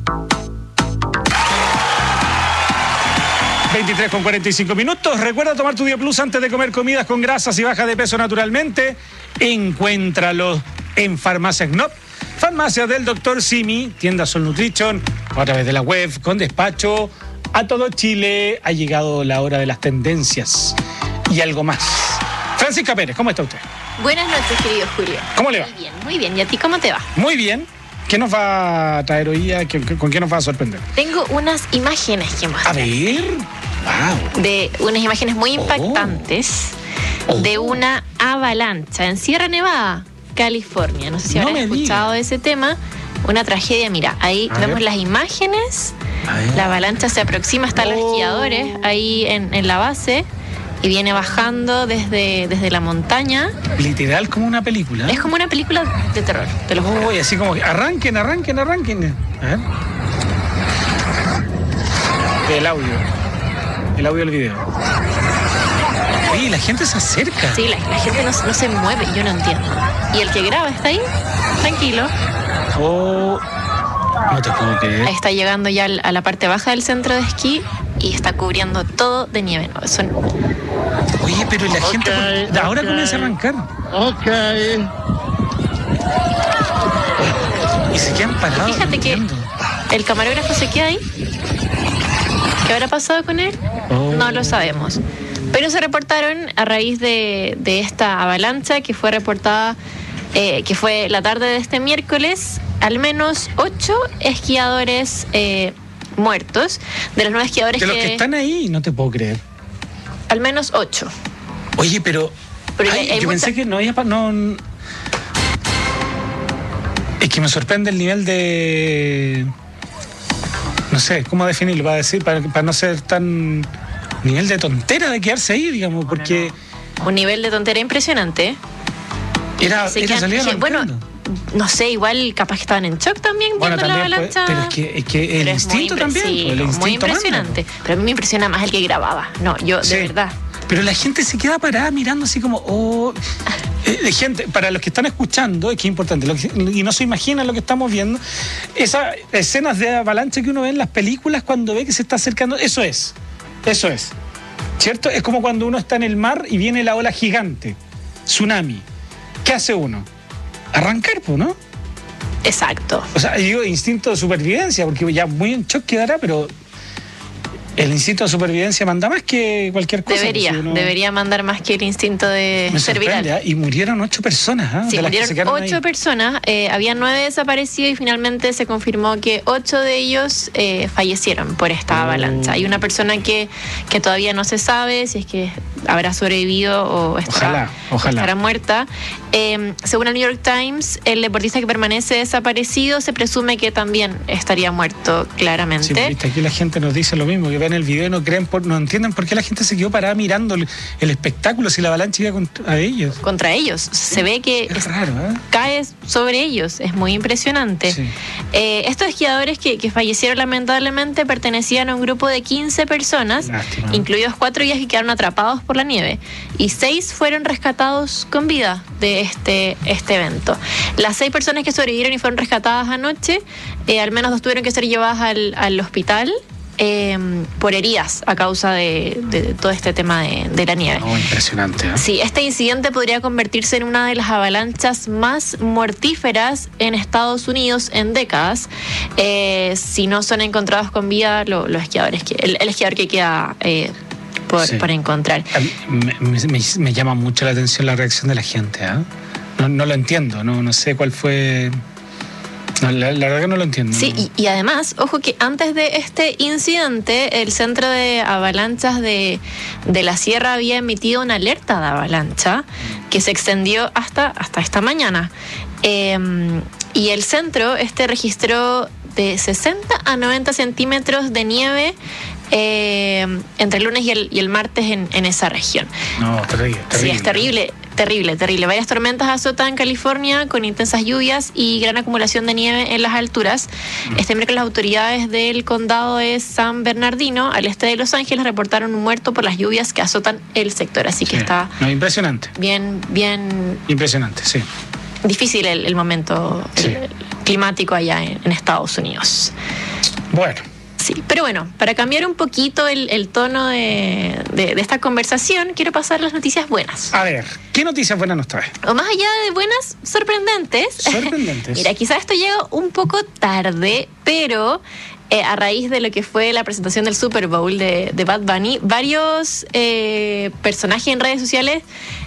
veintitrés con cuarenta y cinco minutos. Recuerda tomar tu Día Plus antes de comer comidas con grasas y baja de peso naturalmente. Encuéntralo en Farmacias Knop, Farmacias del doctor Simi, tienda Sol Nutrition, a través de la web, con despacho a todo Chile. Ha llegado la hora de las tendencias y algo más. Francisca Pérez, ¿cómo está usted? Buenas noches, querido Julio. ¿Cómo le va? Muy bien, muy bien. ¿Y a ti cómo te va? Muy bien. ¿Qué nos va a traer hoy día? ¿Con qué nos va a sorprender? Tengo unas imágenes que mostrar. A ver. Wow. De unas imágenes muy impactantes oh. Oh. de una avalancha en Sierra Nevada, California. No sé si no habrán escuchado de ese tema. Una tragedia. Mira, ahí a vemos ver. las imágenes. La avalancha se aproxima hasta oh. los esquiadores ahí en, en la base. Y viene bajando desde, desde la montaña. Literal como una película. Es como una película de terror, te lo juro. Oh, y así como que arranquen, arranquen, arranquen. A ver. El audio. El audio del video. Oye, la gente se acerca. Sí, la, la gente no, no se mueve, yo no entiendo. Y el que graba está ahí, tranquilo. Oh, no te puedo creer. Ahí está llegando ya a la parte baja del centro de esquí y está cubriendo todo de nieve. No, son... Oye, pero la okay, gente por... ahora okay. comienza a arrancar. Ok. Y se quedan parados. Fíjate que el camarógrafo se queda ahí. ¿Qué habrá pasado con él? Oh. No lo sabemos. Pero se reportaron a raíz de, de esta avalancha que fue reportada, eh, que fue la tarde de este miércoles, al menos ocho esquiadores eh, muertos. De los nueve esquiadores de que... los que están ahí, no te puedo creer. Al menos ocho. Oye, pero... pero ay, hay yo mucha... pensé que no había... No... Es que me sorprende el nivel de... No sé, ¿cómo definirlo? Para decir, para, para no ser tan... Nivel de tontera de quedarse ahí, digamos, porque... Un nivel de tontera impresionante. Era, era quedan, salir dije, bueno, no sé, igual capaz que estaban en shock también Bueno, viendo la también puede- avalancha. pero es que, es que el Pero es muy instinto impre- también, sí, pues, el muy instinto manda. impresionante. Pero a mí me impresiona más el que grababa. No, yo, Sí. de verdad. Pero la gente se queda parada mirando así como, oh. Eh, gente, para los que están escuchando, es que es importante, lo que- y no se imaginan lo que estamos viendo, esas escenas de avalancha que uno ve en las películas cuando ve que se está acercando, eso es, eso es, ¿cierto? Es como cuando uno está en el mar y viene la ola gigante, tsunami. ¿Qué hace uno? Arrancar, pues, ¿no? Exacto. O sea, yo digo instinto de supervivencia, porque ya muy en shock quedará, pero el instinto de supervivencia manda más que cualquier cosa. Debería, pues, si uno- debería mandar más que el instinto de Me ser viral. sorprende, ¿eh? Y murieron ocho personas, ¿ah? Sí, de las que se murieron quedaron ocho ahí. personas, eh, había nueve desaparecidos y finalmente se confirmó que ocho de ellos eh, fallecieron por esta avalancha. Hay una persona que, que todavía no se sabe si es que habrá sobrevivido o estará, Ojalá, ojalá. estará muerta. Eh, según el New York Times, el deportista que permanece desaparecido se presume que también estaría muerto claramente. Sí, viste, aquí la gente nos dice lo mismo, que ven el video y no creen, por, no entienden por qué la gente se quedó parada mirando el, el espectáculo si la avalancha iba contra ellos. Contra ellos. Se ve que Es raro, ¿eh? cae sobre ellos. Es muy impresionante. Sí. Eh, estos esquiadores que, que fallecieron lamentablemente pertenecían a un grupo de quince personas, Lástima. incluidos cuatro guías que quedaron atrapados por la nieve. Y seis fueron rescatados con vida de este, este evento. Las seis personas que sobrevivieron y fueron rescatadas anoche, eh, al menos dos tuvieron que ser llevadas al, al hospital. Eh, por heridas a causa de, de todo este tema de, de la nieve. No, impresionante, ¿eh? Sí, este incidente podría convertirse en una de las avalanchas más mortíferas en Estados Unidos en décadas, eh, si no son encontrados con vida lo- los esquiadores, que, el, el esquiador que queda eh, por, Sí. por encontrar. A mí Me, me- me- me llama mucho la atención la reacción de la gente, ¿ah? No, no lo entiendo, no, no sé cuál fue... No, la, la verdad que no lo entiendo. Sí, no. y, y además, ojo que antes de este incidente, el Centro de Avalanchas de, de la Sierra había emitido una alerta de avalancha que se extendió hasta, hasta esta mañana. Eh, y el centro este registró de sesenta a noventa centímetros de nieve eh, entre el lunes y el, y el martes en, en esa región. No, terrible, Sí, terrible. es terrible, terrible, terrible. Varias tormentas azotan California con intensas lluvias y gran acumulación de nieve en las alturas. Este miércoles las autoridades del condado de San Bernardino, al este de Los Ángeles, reportaron un muerto por las lluvias que azotan el sector. Así que Sí. está No, impresionante, bien, bien impresionante, sí. difícil el, el momento Sí. el- climático allá en, en Estados Unidos. Bueno, Sí, pero bueno, para cambiar un poquito el, el tono de, de- de esta conversación, quiero pasar las noticias buenas. a ver, ¿qué noticias buenas nos trae? O más allá de buenas, sorprendentes. Sorprendentes. Mira, quizás esto llega un poco tarde, pero eh, a raíz de lo que fue la presentación del Super Bowl de, de Bad Bunny, varios eh, personajes en redes sociales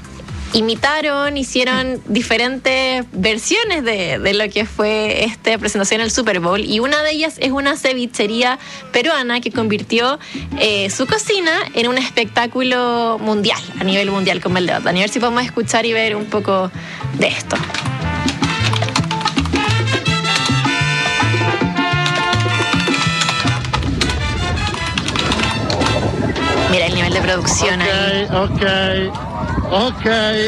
imitaron, hicieron diferentes versiones de, de lo que fue esta presentación del Super Bowl, y una de ellas es una cevichería peruana que convirtió eh, su cocina en un espectáculo mundial, a nivel mundial, como el de Bad Bunny. A ver si podemos escuchar y ver un poco de esto. Mira el nivel de producción ahí. Ok, ok.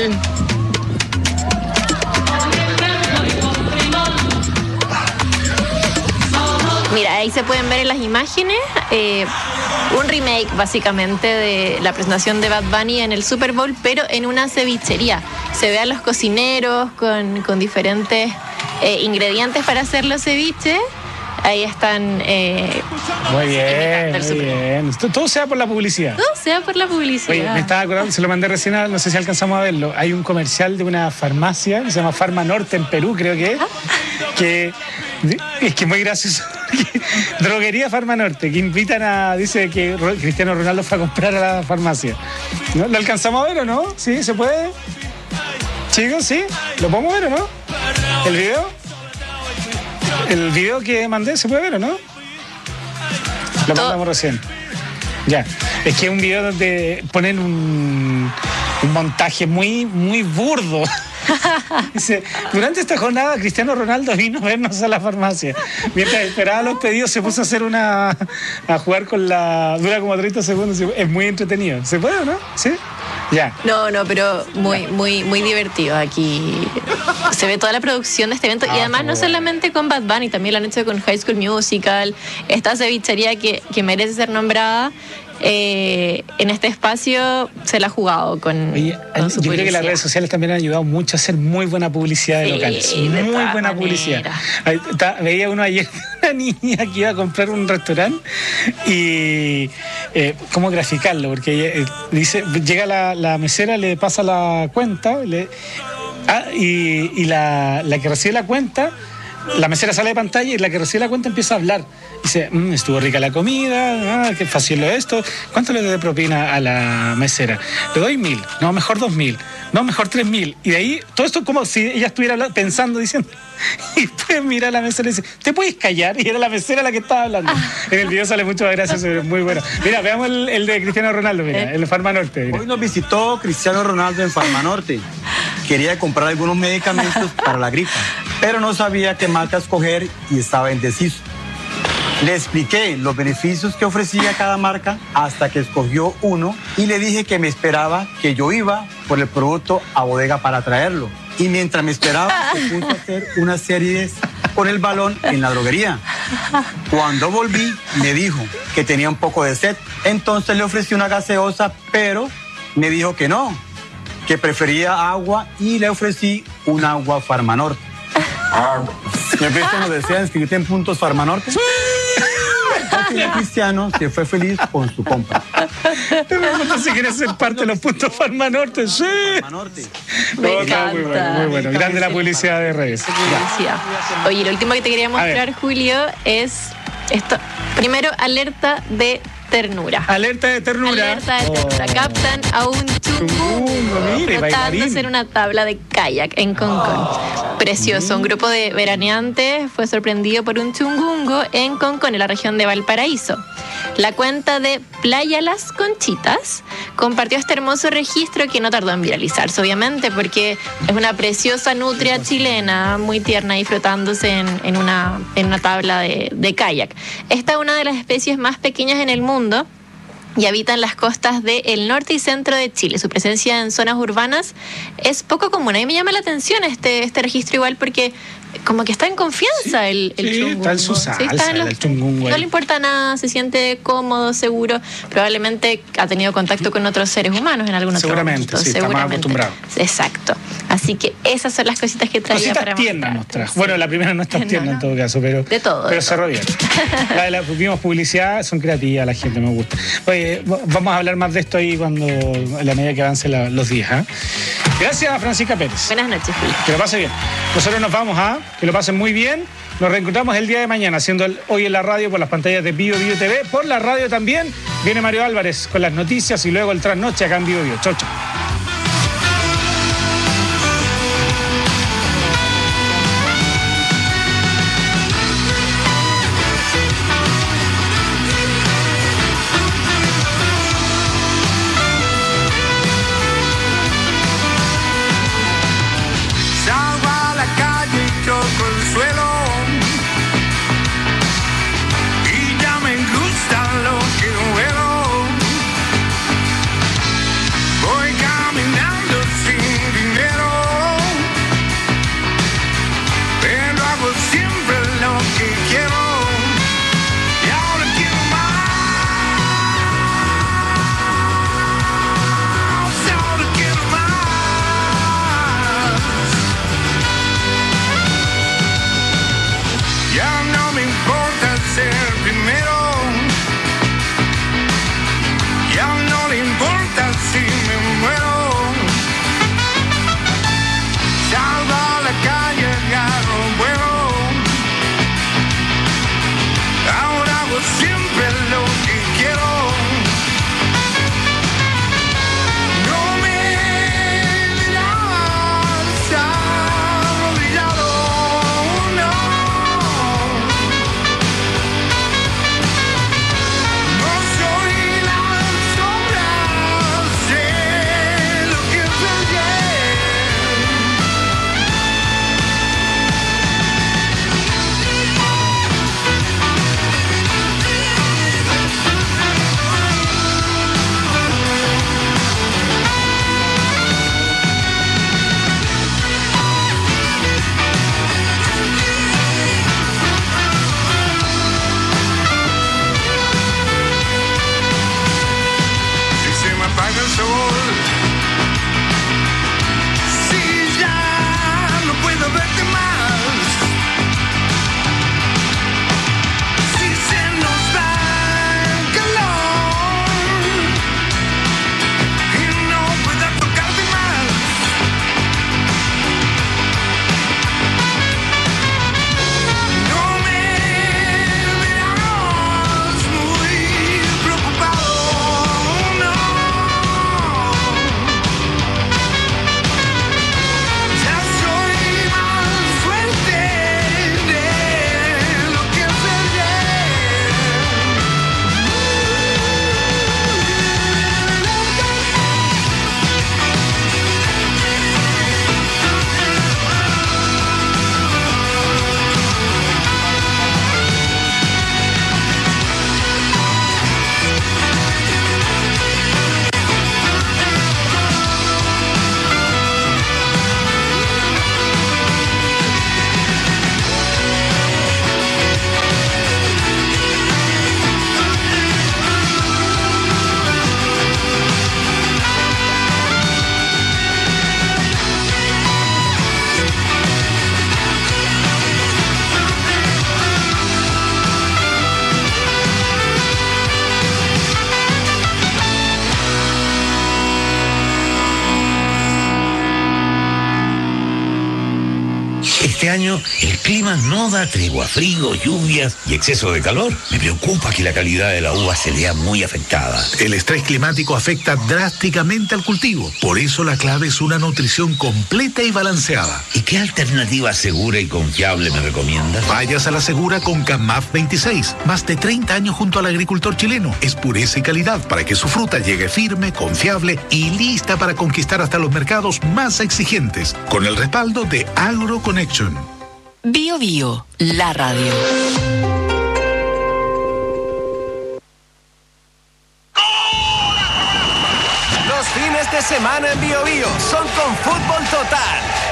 Mira, ahí se pueden ver en las imágenes eh, un remake básicamente de la presentación de Bad Bunny en el Super Bowl, pero en una cevichería. Se ve a los cocineros con, con diferentes eh, ingredientes para hacer los ceviches. Ahí están... Eh, Muy bien, imitando el muy Super Bowl. bien. Esto- Todo sea por la publicidad. Todo sea por la publicidad. Oye, me estaba acordando, se lo mandé recién, a- no sé si alcanzamos a verlo. Hay un comercial de una farmacia que se llama Farma Norte en Perú, creo que es. Que es que es muy gracioso. Droguería Farma Norte, que invitan a. Dice que Ro- Cristiano Ronaldo fue a comprar a la farmacia. ¿No? ¿Lo alcanzamos a ver o no? ¿Sí? ¿Se puede? Chicos, ¿sí? ¿Lo podemos ver o no? ¿El video? ¿El video que mandé se puede ver o no? Lo mandamos recién. Ya. Es que es un video donde ponen un, un montaje muy, muy burdo. Dice, durante esta jornada Cristiano Ronaldo vino a vernos a la farmacia. Mientras esperaba los pedidos se puso a hacer una... a jugar con la... dura como treinta segundos. Es muy entretenido. ¿Se puede o no? ¿Sí? Ya. No, no, pero muy, muy, muy divertido. Aquí se ve toda la producción de este evento Ah, y además qué no bueno. solamente con Bad Bunny, también lo han hecho con High School Musical. Esta cevichería que, que merece ser nombrada. Eh, en este espacio se la ha jugado con, Oye, con su yo creo que las publicidad. redes sociales también han ayudado mucho a hacer muy buena publicidad de Sí, locales. de Muy todas buena maneras. publicidad. Ahí está- veía uno ayer, una niña que iba a comprar un restaurante y eh, cómo graficarlo, porque ella, eh, dice, llega la, la mesera, le pasa la cuenta le, ah, y, y la, la que recibe la cuenta, la mesera sale de pantalla y la que recibe la cuenta empieza a hablar. Dice, "Mm, estuvo rica la comida, ah, qué fácil lo esto. ¿Cuánto le doy de propina a la mesera? Le doy mil, no, mejor dos mil, no, mejor tres mil. Y de ahí, todo esto como si ella estuviera hablando, pensando, diciendo. Y después mira a la mesera y dice, ¿te puedes callar? Y era la mesera la que estaba hablando. En el video sale mucho gracias, es muy bueno. Mira, veamos el, el de Cristiano Ronaldo, mira, el de Farma Norte. Mira. Hoy nos visitó Cristiano Ronaldo en Farma Norte. Quería comprar algunos medicamentos para la gripa, pero no sabía qué marca escoger y estaba indeciso. Le expliqué los beneficios que ofrecía cada marca hasta que escogió uno y le dije que me esperaba, que yo iba por el producto a bodega para traerlo. Y mientras me esperaba, se puso a hacer unas series con el balón en la droguería. Cuando volví, me dijo que tenía un poco de sed. Entonces le ofrecí una gaseosa, pero me dijo que no, que prefería agua y le ofrecí un agua Farmanorte. ¿Me prestan lo desea inscribirte en Puntos Farmanorte? El Cristiano se fue feliz con su compra. Me pregunto si quieres ser parte de los puntos Farma Norte. Sí. Me No, está muy encanta. bueno, muy bueno. Grande la publicidad de redes. Publicidad. Oye, lo último que te quería A ver. mostrar, Julio, es esto. Primero, alerta de ternura. Alerta de ternura. Alerta de ternura. Oh. Captan a un chungungo mire, bailarín. flotándose en una tabla de kayak en Concón. Precioso. Un grupo de veraneantes fue sorprendido por un chungungo en Concón, en la región de Valparaíso. La cuenta de Playa Las Conchitas compartió este hermoso registro que no tardó en viralizarse, obviamente, porque es una preciosa nutria chilena, muy tierna y flotándose en, en, una, en una tabla de, de kayak. Esta es una de las especies más pequeñas en el mundo y habita en las costas del norte y centro de Chile. Su presencia en zonas urbanas es poco común. A mí me llama la atención este, este registro igual porque como que está en confianza el, el Sí, chungungo. está en su Sí, salsa, está en los- el chungungo no ahí. le importa nada, se siente cómodo, seguro. Probablemente ha tenido contacto con otros seres humanos en algún otro Seguramente, momento. sí, está más seguramente. acostumbrado. Exacto. Así que esas son las cositas que traía Cositas para tiernas nos trajo. Bueno, la primera no es tan No, tierna no. en todo caso, pero, De todo, pero de cerró bien. La de la vimos publicidad, son creativas, la gente me gusta. Oye, v- vamos a hablar más de esto ahí cuando, a la medida que avancen la- los días. ¿ah? Gracias, Francisca Pérez. Buenas noches, Julio. Que lo pase bien. Nosotros nos vamos a, que lo pasen muy bien. Nos reencontramos el día de mañana, haciendo el Hoy en la Radio por las pantallas de Bio Bio T V. Por la radio también viene Mario Álvarez con las noticias y luego el trasnoche acá en Bio Bio. Chau, chau. Salgo a la calle y toco el suelo y ya me gusta lo que veo. Voy este año el clima no da tregua, frío, lluvias y exceso de calor. Me preocupa que la calidad de la uva se vea muy afectada. El estrés climático afecta drásticamente al cultivo. Por eso la clave es una nutrición completa y balanceada. ¿Y qué alternativa segura y confiable me recomiendas? Vayas a la segura con CAMAF veintiséis. Más de treinta años junto al agricultor chileno. Es pureza y calidad para que su fruta llegue firme, confiable y lista para conquistar hasta los mercados más exigentes. Con el respaldo de AgroConnection. Bio Bio, la radio. Los fines de semana en Bio Bio son con Fútbol Total.